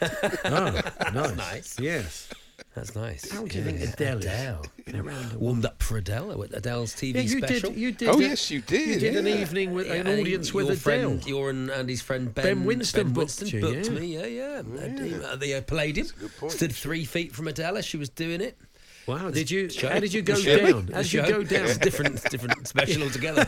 [SPEAKER 5] Nice.
[SPEAKER 4] Yes.
[SPEAKER 5] That's nice.
[SPEAKER 4] How do you think Adele is?
[SPEAKER 5] Warmed up for Adele at Adele's TV special.
[SPEAKER 4] You did.
[SPEAKER 10] Oh, yes, you did.
[SPEAKER 4] You did an evening with an audience with Adele.
[SPEAKER 5] Your and Andy's friend
[SPEAKER 4] Ben Winston booked
[SPEAKER 5] me. Yeah. They played him. Stood 3 feet from Adele as she was doing it.
[SPEAKER 4] Wow. How did you go down? How did you go down?
[SPEAKER 5] It's a different special altogether.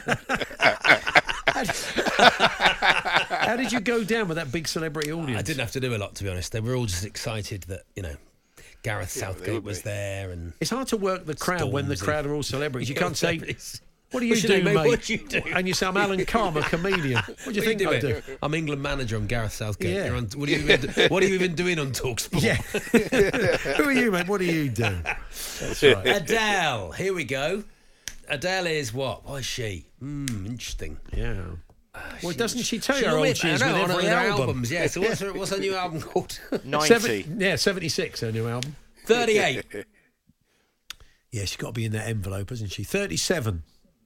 [SPEAKER 4] How did you go down with that big celebrity audience?
[SPEAKER 5] I didn't have to do a lot, to be honest. They were all just excited that, Gareth Southgate was there. And
[SPEAKER 4] it's hard to work the crowd when the crowd are all celebrities. You can't say, what do you
[SPEAKER 5] What's
[SPEAKER 4] do,
[SPEAKER 5] your name,
[SPEAKER 4] mate?
[SPEAKER 5] What do you do?
[SPEAKER 4] And you say, I'm Alan Carr, a comedian. What do you think I do?
[SPEAKER 5] I'm England manager. I'm Gareth Southgate.
[SPEAKER 4] Yeah.
[SPEAKER 5] What are you even doing on TalkSport?
[SPEAKER 4] Yeah. Who are you, mate? What do you do? That's right.
[SPEAKER 5] Adele. Here we go. Adele is what? What is she? Interesting.
[SPEAKER 4] Yeah. Well, doesn't she tell you how old she is with
[SPEAKER 5] on
[SPEAKER 4] every
[SPEAKER 5] her
[SPEAKER 4] album?
[SPEAKER 5] albums? Yeah. So what's her new album called?
[SPEAKER 11] 90.
[SPEAKER 4] 76, her new album.
[SPEAKER 5] 38.
[SPEAKER 4] Yeah, she's got to be in that envelope, hasn't she? 37.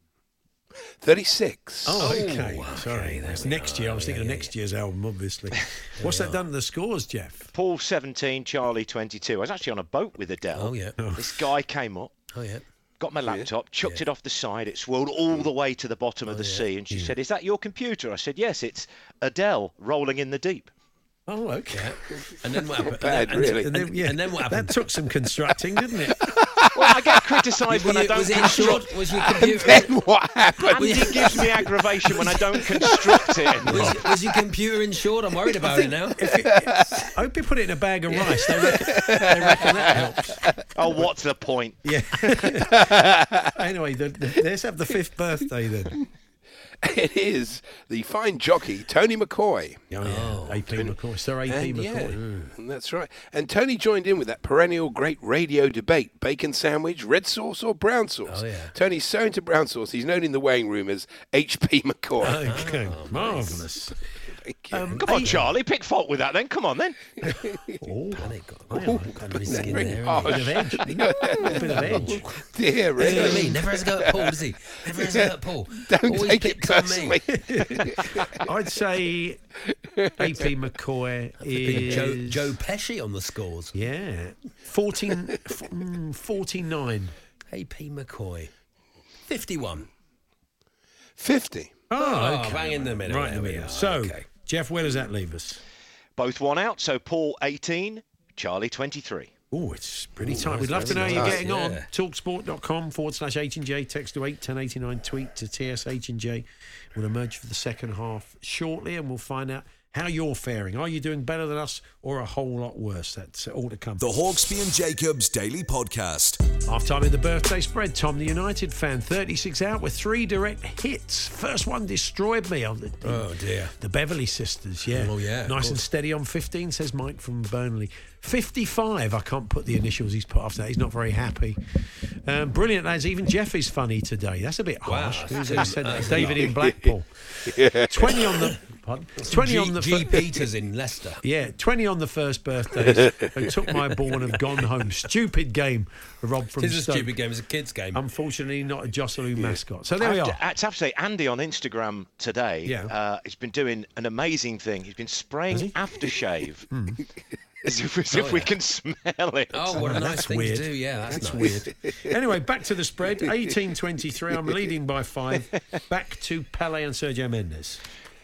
[SPEAKER 10] 36.
[SPEAKER 4] Oh, okay. Sorry. That's next year. I was thinking of next year's album, obviously. What's that done to the scores, Jeff?
[SPEAKER 11] Paul 17, Charlie 22. I was actually on a boat with Adele.
[SPEAKER 5] Oh, yeah.
[SPEAKER 11] This guy came up.
[SPEAKER 5] Oh, yeah.
[SPEAKER 11] Got my laptop, chucked it off the side. It swirled all the way to the bottom of the sea. And she said, "Is that your computer?" I said, "Yes, it's Adele rolling in the deep."
[SPEAKER 4] Oh, okay.
[SPEAKER 5] Yeah. And then what happened?
[SPEAKER 4] And then what happened? That took some constructing, didn't it?
[SPEAKER 11] Well, I get criticised when I don't construct.
[SPEAKER 5] Was your computer?
[SPEAKER 10] Then what happened?
[SPEAKER 11] Andy gives me aggravation when I don't construct it.
[SPEAKER 5] Was your computer insured? I'm worried about it now.
[SPEAKER 4] I hope you put it in a bag of rice. They reckon that helps.
[SPEAKER 11] Oh, what's the point?
[SPEAKER 4] Yeah. Anyway, let's have the 5th birthday then.
[SPEAKER 10] It is the fine jockey, Tony McCoy.
[SPEAKER 4] Oh, AP McCoy. Sir AP McCoy.
[SPEAKER 10] Yeah, that's right. And Tony joined in with that perennial great radio debate, bacon sandwich, red sauce or brown sauce.
[SPEAKER 5] Oh, yeah.
[SPEAKER 10] Tony's so into brown sauce, he's known in the weighing room as HP McCoy.
[SPEAKER 4] Okay, marvellous.
[SPEAKER 11] Come on, Charlie, pick fault with that then. Come on then.
[SPEAKER 5] Panic. There.
[SPEAKER 10] harsh.
[SPEAKER 4] Bit of edge. A bit of edge.
[SPEAKER 10] Dear,
[SPEAKER 5] That's what I
[SPEAKER 10] really?
[SPEAKER 5] mean. Never has a go at Paul, does he? Never has a go at Paul.
[SPEAKER 10] Don't
[SPEAKER 5] Always
[SPEAKER 10] take it
[SPEAKER 5] picks on me.
[SPEAKER 10] personally.
[SPEAKER 4] I'd say AP McCoy is...
[SPEAKER 5] Joe Pesci on the scores.
[SPEAKER 4] Yeah. 49.
[SPEAKER 5] AP McCoy. 51.
[SPEAKER 10] 50.
[SPEAKER 4] Oh, okay.
[SPEAKER 5] Bang in the middle.
[SPEAKER 4] Right in the middle. So, Jeff, where does that leave us?
[SPEAKER 11] Both one out, so Paul 18, Charlie 23.
[SPEAKER 4] Oh, it's pretty tight. We'd love to know how you're getting on. Talksport.com/H&J. Text to 81089. Tweet to TSH&J. We'll emerge for the second half shortly, and we'll find out how you're faring. Are you doing better than us or a whole lot worse? That's all to come.
[SPEAKER 6] The Hawksbee and Jacobs Daily Podcast.
[SPEAKER 4] Half-time in the birthday spread. Tom, the United fan, 36 out with 3 direct hits. First one destroyed me. Oh,
[SPEAKER 5] dear.
[SPEAKER 4] The Beverley sisters, yeah.
[SPEAKER 5] Oh, yeah.
[SPEAKER 4] Nice and steady on 15, says Mike from Burnley. 55, I can't put the initials he's put after that. He's not very happy. Brilliant, lads. Even Jeff is funny today. That's a bit harsh.
[SPEAKER 5] Wow,
[SPEAKER 4] Who said that? David in Blackpool. 20 on the... Pardon? 20 on the
[SPEAKER 5] G. Peters in Leicester.
[SPEAKER 4] Yeah, 20 on the first birthdays. Who took my ball and have gone home. Stupid game, Rob from
[SPEAKER 5] It is a
[SPEAKER 4] Stoke.
[SPEAKER 5] stupid game. It's a kid's game.
[SPEAKER 4] Unfortunately, not a Josselou mascot. So there we are.
[SPEAKER 11] I have to say, Andy on Instagram today has been doing an amazing thing. He's been spraying aftershave. As if we can smell it.
[SPEAKER 5] Oh, what a nice thing
[SPEAKER 4] weird.
[SPEAKER 5] to do. Yeah, that's
[SPEAKER 4] weird. Anyway, back to the spread. 18-23. I'm leading by 5. Back to Pele and Sergio Mendes.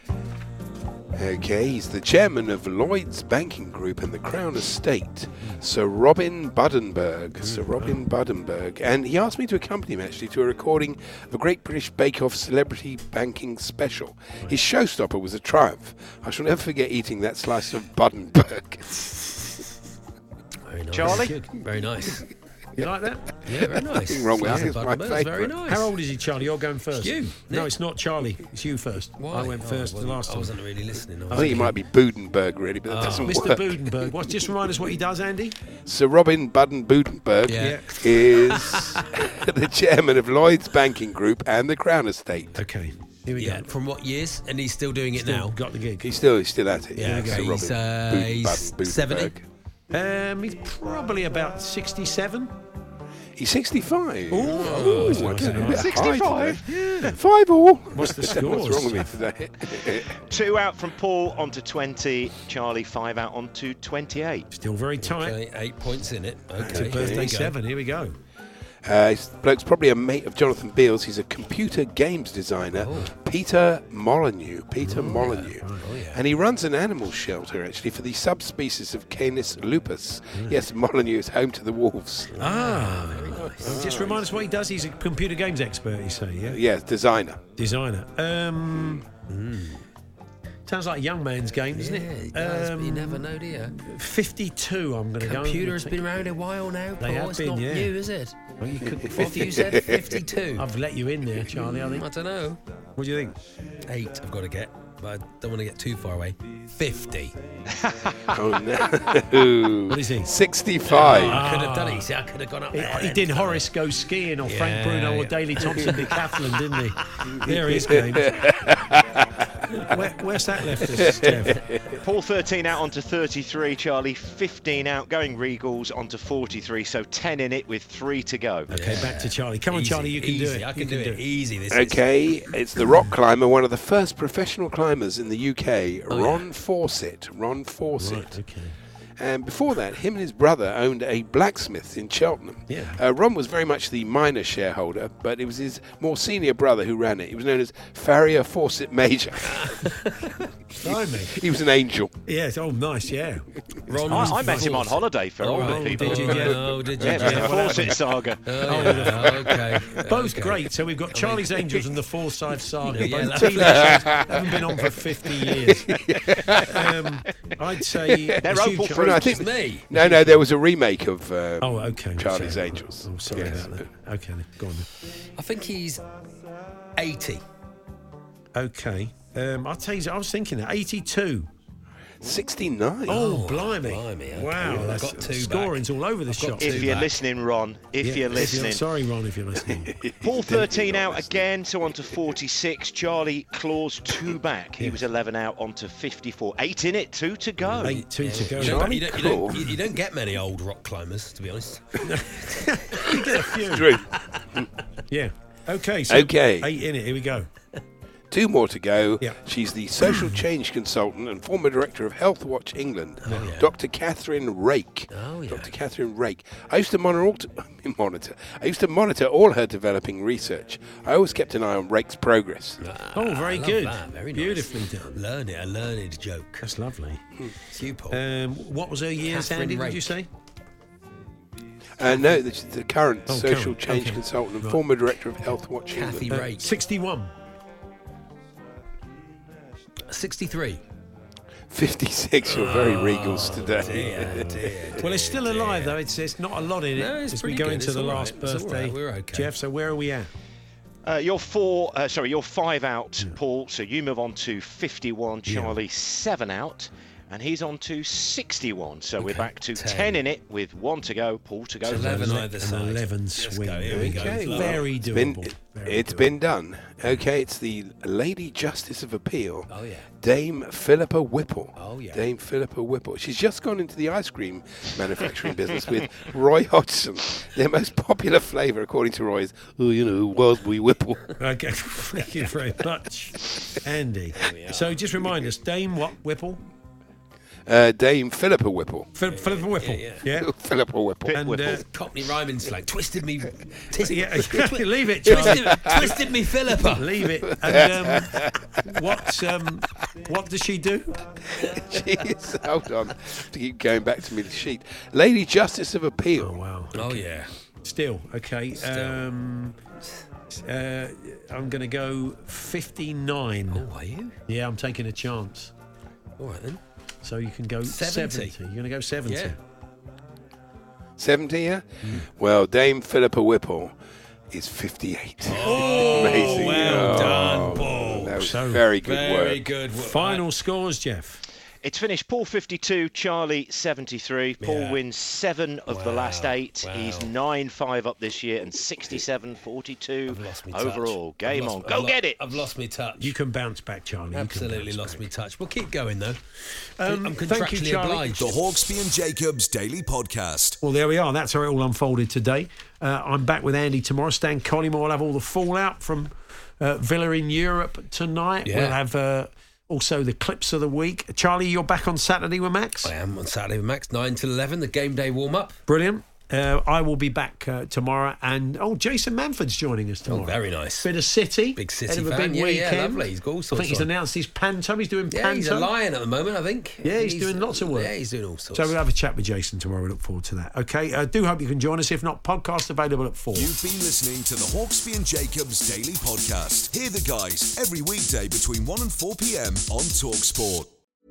[SPEAKER 10] Okay, he's the chairman of Lloyd's Banking Group and the Crown Estate, Sir Robin Buddenberg. And he asked me to accompany him, actually, to a recording of a Great British Bake Off celebrity banking special. His showstopper was a triumph. I shall never forget eating that slice of Buddenberg.
[SPEAKER 5] Very nice.
[SPEAKER 11] Charlie?
[SPEAKER 5] Very nice.
[SPEAKER 4] You like that?
[SPEAKER 5] Yeah, very nice.
[SPEAKER 10] Nothing wrong with that. It's my favourite.
[SPEAKER 5] Very nice.
[SPEAKER 4] How old is he, Charlie? You're going first.
[SPEAKER 5] You,
[SPEAKER 4] No,
[SPEAKER 5] Nick.
[SPEAKER 4] it's not Charlie. It's you first.
[SPEAKER 5] Why?
[SPEAKER 4] I went first the last
[SPEAKER 5] I
[SPEAKER 4] time.
[SPEAKER 5] wasn't really listening.
[SPEAKER 10] I think he might be Budenberg, really, but that doesn't
[SPEAKER 4] Mr.
[SPEAKER 10] work.
[SPEAKER 4] Budenberg. Just remind us what he does, Andy.
[SPEAKER 10] Sir Robin Budenberg is the chairman of Lloyd's Banking Group and the Crown Estate.
[SPEAKER 4] Okay. Here we go.
[SPEAKER 5] From what years? And he's still doing it
[SPEAKER 4] Still
[SPEAKER 5] now.
[SPEAKER 4] Got the gig.
[SPEAKER 10] He's still at it.
[SPEAKER 5] Yeah,
[SPEAKER 10] Sir
[SPEAKER 5] okay.
[SPEAKER 10] Robin
[SPEAKER 5] He's
[SPEAKER 10] Budenberg.
[SPEAKER 5] 70.
[SPEAKER 4] He's probably about 67.
[SPEAKER 10] He's 65.
[SPEAKER 4] Ooh,
[SPEAKER 10] okay.
[SPEAKER 11] 65?
[SPEAKER 10] Yeah. 5-all.
[SPEAKER 4] What's the
[SPEAKER 10] What's
[SPEAKER 4] scores?
[SPEAKER 10] wrong with me today?
[SPEAKER 11] 2 out from Paul onto 20. Charlie 5 out onto 28.
[SPEAKER 4] Still very tight.
[SPEAKER 5] Okay, 8 points in it.
[SPEAKER 4] To
[SPEAKER 5] Okay.
[SPEAKER 4] birthday 7. Here we go.
[SPEAKER 10] This bloke's probably a mate of Jonathan Beale's. He's a computer games designer, Peter Molyneux. And he runs an animal shelter, actually, for the subspecies of Canis lupus. Yes, Molyneux is home to the wolves.
[SPEAKER 5] Very nice.
[SPEAKER 4] Just remind us what he does. He's a computer games expert, you say, yeah?
[SPEAKER 10] Yes, designer.
[SPEAKER 4] Designer. Sounds like a young man's game, doesn't
[SPEAKER 5] Yeah,
[SPEAKER 4] it?
[SPEAKER 5] it does, but you never know, do you?
[SPEAKER 4] 52, I'm going to go.
[SPEAKER 5] Computer's been around a while now, Paul.
[SPEAKER 4] They have
[SPEAKER 5] It's
[SPEAKER 4] been,
[SPEAKER 5] not
[SPEAKER 4] yeah.
[SPEAKER 5] new, is it?
[SPEAKER 4] Well, you could,
[SPEAKER 5] What you said, 52.
[SPEAKER 4] I've let you in there, Charlie, I think.
[SPEAKER 5] I don't know.
[SPEAKER 4] What do you think?
[SPEAKER 5] 8 I've got to get, but I don't want to get too far away. 50.
[SPEAKER 10] Oh, no.
[SPEAKER 4] What is he?
[SPEAKER 10] 65.
[SPEAKER 5] I could have done it. See, I could have gone up there.
[SPEAKER 4] He did Horace Go Skiing or Frank
[SPEAKER 5] Yeah,
[SPEAKER 4] Bruno or
[SPEAKER 5] yeah.
[SPEAKER 4] Daley Thompson Decathlon, didn't he? There he is, James. Where's that left us, Jeff?
[SPEAKER 11] Paul 13 out onto 33. Charlie 15 out, going Regals onto 43. So 10 in it with 3 to go.
[SPEAKER 4] Okay, back to Charlie. Come on,
[SPEAKER 5] Easy,
[SPEAKER 4] Charlie, you can do
[SPEAKER 5] easy.
[SPEAKER 4] it.
[SPEAKER 5] I
[SPEAKER 4] You
[SPEAKER 5] can do it. Easy, this is.
[SPEAKER 10] Okay, it's the rock climber, one of the first professional climbers in the UK, Ron Fawcett. Ron Fawcett.
[SPEAKER 4] Right, okay.
[SPEAKER 10] And before that, him and his brother owned a blacksmith in Cheltenham.
[SPEAKER 4] Yeah.
[SPEAKER 10] Ron was very much the minor shareholder, but it was his more senior brother who ran it. He was known as Farrier Fawcett Major.
[SPEAKER 4] Blimey.
[SPEAKER 10] He was an angel.
[SPEAKER 4] Yes, oh, nice, yeah.
[SPEAKER 5] Ron was
[SPEAKER 11] I met him on holiday for all the people.
[SPEAKER 4] did you? Yeah.
[SPEAKER 5] Oh, did you?
[SPEAKER 11] Yeah, it was the Fawcett saga.
[SPEAKER 5] Okay.
[SPEAKER 4] Both
[SPEAKER 5] Okay.
[SPEAKER 4] great. So we've got Charlie's Angels and the Forsyth Saga.
[SPEAKER 5] Yeah,
[SPEAKER 4] Both
[SPEAKER 5] that's
[SPEAKER 4] TV shows haven't been on for 50 years. I'd say
[SPEAKER 11] They're
[SPEAKER 4] it's you,
[SPEAKER 11] Opal
[SPEAKER 4] Charlie.
[SPEAKER 10] No, I
[SPEAKER 5] It's
[SPEAKER 10] think
[SPEAKER 5] me.
[SPEAKER 10] No, there was a remake of
[SPEAKER 4] Oh, okay.
[SPEAKER 10] Charlie's
[SPEAKER 4] Sorry.
[SPEAKER 10] Angels.
[SPEAKER 4] Oh, sorry
[SPEAKER 10] Yes.
[SPEAKER 4] about that. Okay, then. Go on then.
[SPEAKER 5] I think he's 80.
[SPEAKER 4] Okay. I'll tell you, I was thinking that 82.
[SPEAKER 10] 69.
[SPEAKER 4] Oh, blimey.
[SPEAKER 5] blimey, okay.
[SPEAKER 4] Wow,
[SPEAKER 5] I've
[SPEAKER 4] that's
[SPEAKER 5] got 2
[SPEAKER 4] scoring's all over the shop.
[SPEAKER 11] If you're
[SPEAKER 5] back.
[SPEAKER 11] listening, Ron, if you're listening.
[SPEAKER 4] Sorry, Ron, if you're listening.
[SPEAKER 11] Paul 13 out again, so on to 46. Charlie claws 2 back. He was 11 out onto 54. 8 in it, 2 to go.
[SPEAKER 4] 8-2 to go.
[SPEAKER 5] You
[SPEAKER 10] Charlie,
[SPEAKER 5] you don't get many old rock climbers, to be honest.
[SPEAKER 4] You get a few.
[SPEAKER 10] True.
[SPEAKER 4] Yeah. Okay. So
[SPEAKER 10] Okay.
[SPEAKER 4] 8 in it. Here we go.
[SPEAKER 10] 2 more to go.
[SPEAKER 4] Yeah.
[SPEAKER 10] She's the social change consultant and former director of Health Watch England, Dr. Catherine Rake.
[SPEAKER 5] Oh, yeah.
[SPEAKER 10] Dr. Catherine Rake. I used to monitor all her developing research. I always kept an eye on Rake's progress.
[SPEAKER 4] Oh, very good.
[SPEAKER 5] Very
[SPEAKER 4] Beautifully
[SPEAKER 5] nice.
[SPEAKER 4] done.
[SPEAKER 5] A learned joke.
[SPEAKER 4] That's lovely.
[SPEAKER 5] It's you, Paul.
[SPEAKER 4] What was her year,
[SPEAKER 5] Catherine
[SPEAKER 4] Sandy,
[SPEAKER 5] Rake.
[SPEAKER 4] did you say?
[SPEAKER 10] No, the current social
[SPEAKER 4] current,
[SPEAKER 10] change
[SPEAKER 4] okay.
[SPEAKER 10] consultant and
[SPEAKER 4] Right.
[SPEAKER 10] former director of Health Watch
[SPEAKER 5] Kathy
[SPEAKER 10] England.
[SPEAKER 5] Rake.
[SPEAKER 4] 61.
[SPEAKER 5] 63.
[SPEAKER 10] 56. You're very regals today.
[SPEAKER 5] Dear.
[SPEAKER 4] Well, it's still alive, though. It's not a lot in it
[SPEAKER 5] No, it's
[SPEAKER 4] as we
[SPEAKER 5] pretty
[SPEAKER 4] go
[SPEAKER 5] good.
[SPEAKER 4] into
[SPEAKER 5] It's
[SPEAKER 4] the
[SPEAKER 5] all
[SPEAKER 4] last
[SPEAKER 5] right. It's all
[SPEAKER 4] birthday.
[SPEAKER 5] right. We're okay.
[SPEAKER 4] Jeff, so where are we at?
[SPEAKER 11] You're 5 out, Paul. So you move on to 51. Charlie 7 out, and he's on to 61. So we're back to 10 in it with 1 to go. Paul to go.
[SPEAKER 5] 11 either
[SPEAKER 4] An
[SPEAKER 5] side.
[SPEAKER 4] 11
[SPEAKER 5] Let's
[SPEAKER 4] swing.
[SPEAKER 5] go. Here we go.
[SPEAKER 4] Okay,
[SPEAKER 5] Flow.
[SPEAKER 4] very doable.
[SPEAKER 10] It's been done. Okay, it's the Lady Justice of Appeal.
[SPEAKER 5] Oh, yeah.
[SPEAKER 10] Dame Philippa Whipple.
[SPEAKER 5] Oh, yeah.
[SPEAKER 10] Dame Philippa Whipple. She's just gone into the ice cream manufacturing business with Roy Hodgson. Their most popular flavour, according to Roy, is, Raspberry Whipple.
[SPEAKER 4] Okay, thank you very much, Andy. So just remind us, Dame what? Whipple?
[SPEAKER 10] Dame Philippa Whipple.
[SPEAKER 4] Philippa Whipple.
[SPEAKER 5] Yeah.
[SPEAKER 10] Philippa Whipple.
[SPEAKER 4] And
[SPEAKER 5] Cockney rhyming slang. Twisted me.
[SPEAKER 4] yeah, leave it, Charlie.
[SPEAKER 5] Twisted me, Philippa.
[SPEAKER 4] Leave it. And what does she do?
[SPEAKER 10] Jeez, hold on. To keep going back to me, the sheet. Lady Justice of Appeal.
[SPEAKER 4] Oh wow.
[SPEAKER 5] Oh, yeah.
[SPEAKER 4] Still okay. I'm going to go 59.
[SPEAKER 5] Oh, are you?
[SPEAKER 4] Yeah, I'm taking a chance.
[SPEAKER 5] All right, then.
[SPEAKER 4] So you can go
[SPEAKER 5] 70.
[SPEAKER 4] 70. You're going to go 70.
[SPEAKER 5] Yeah.
[SPEAKER 10] 70, yeah? Well, Dame Philippa Whipple is 58.
[SPEAKER 4] Oh,
[SPEAKER 10] amazing.
[SPEAKER 4] well done, Paul.
[SPEAKER 10] That was
[SPEAKER 4] So
[SPEAKER 10] very good work.
[SPEAKER 5] Very good work.
[SPEAKER 4] Final scores, Jeff.
[SPEAKER 11] It's finished. Paul 52, Charlie 73. Paul
[SPEAKER 5] Yeah.
[SPEAKER 11] wins 7 of the last 8.
[SPEAKER 5] Wow.
[SPEAKER 11] He's 9-5 up this year and 67-42
[SPEAKER 5] I've lost me touch.
[SPEAKER 11] overall. Game on.
[SPEAKER 5] I've
[SPEAKER 11] Go get it.
[SPEAKER 5] I've lost me touch.
[SPEAKER 4] You can bounce back, Charlie.
[SPEAKER 5] Absolutely lost me touch. We'll keep going, though. I'm
[SPEAKER 4] Thank
[SPEAKER 5] contractually
[SPEAKER 4] you, Charlie.
[SPEAKER 5] obliged.
[SPEAKER 6] The Hawksby and Jacobs Daily Podcast.
[SPEAKER 4] Well, there we are. That's how it all unfolded today. I'm back with Andy tomorrow. Stan Collymore will have all the fallout from Villa in Europe tonight.
[SPEAKER 5] Yeah.
[SPEAKER 4] We'll have also the clips of the week. Charlie, you're back on Saturday with Max?
[SPEAKER 5] I am on Saturday with Max, 9 till 11, the game day warm-up.
[SPEAKER 4] Brilliant. I will be back tomorrow. And, Jason Manford's joining us tomorrow.
[SPEAKER 5] Oh, very nice.
[SPEAKER 4] Bit of City.
[SPEAKER 5] Big City
[SPEAKER 4] Head of a
[SPEAKER 5] fan.
[SPEAKER 4] big
[SPEAKER 5] Yeah,
[SPEAKER 4] weekend.
[SPEAKER 5] lovely. He's got all
[SPEAKER 4] I
[SPEAKER 5] sorts
[SPEAKER 4] think he's
[SPEAKER 5] on.
[SPEAKER 4] announced his panto. He's doing panto.
[SPEAKER 5] Yeah, he's a lion at the moment, I think.
[SPEAKER 4] Yeah, he's doing lots of work.
[SPEAKER 5] Yeah, he's doing all sorts.
[SPEAKER 4] So we'll have a chat with Jason tomorrow. We look forward to that. Okay, I do hope you can join us. If not, podcast available at 4.
[SPEAKER 6] You've been listening to the Hawksby and Jacobs Daily Podcast. Hear the guys every weekday between 1 and 4 p.m. on TalkSport.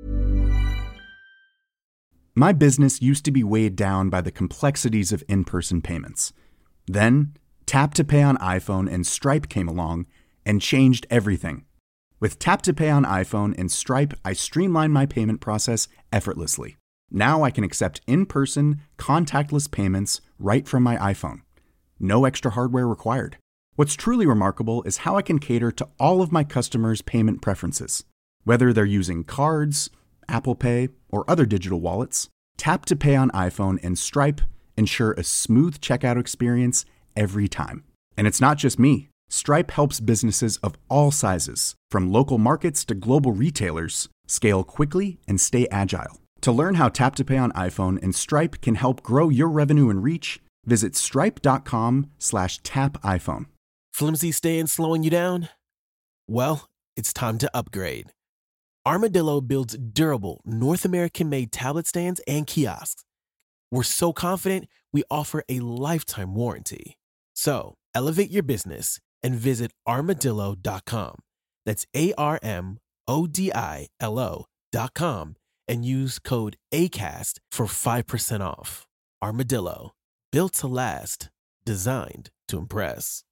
[SPEAKER 7] My business used to be weighed down by the complexities of in-person payments. Then, Tap to Pay on iPhone and Stripe came along and changed everything. With Tap to Pay on iPhone and Stripe, I streamlined my payment process effortlessly. Now I can accept in-person, contactless payments right from my iPhone. No extra hardware required. What's truly remarkable is how I can cater to all of my customers' payment preferences. Whether they're using cards, Apple Pay, or other digital wallets, Tap to Pay on iPhone and Stripe ensure a smooth checkout experience every time. And it's not just me. Stripe helps businesses of all sizes, from local markets to global retailers, scale quickly and stay agile. To learn how Tap to Pay on iPhone and Stripe can help grow your revenue and reach, visit stripe.com/tapiphone.
[SPEAKER 12] Flimsy staying slowing you down? Well, it's time to upgrade. Armadillo builds durable, North American-made tablet stands and kiosks. We're so confident, we offer a lifetime warranty. So, elevate your business and visit armadillo.com. That's ARMODILO.com and use code ACAST for 5% off. Armadillo, built to last, designed to impress.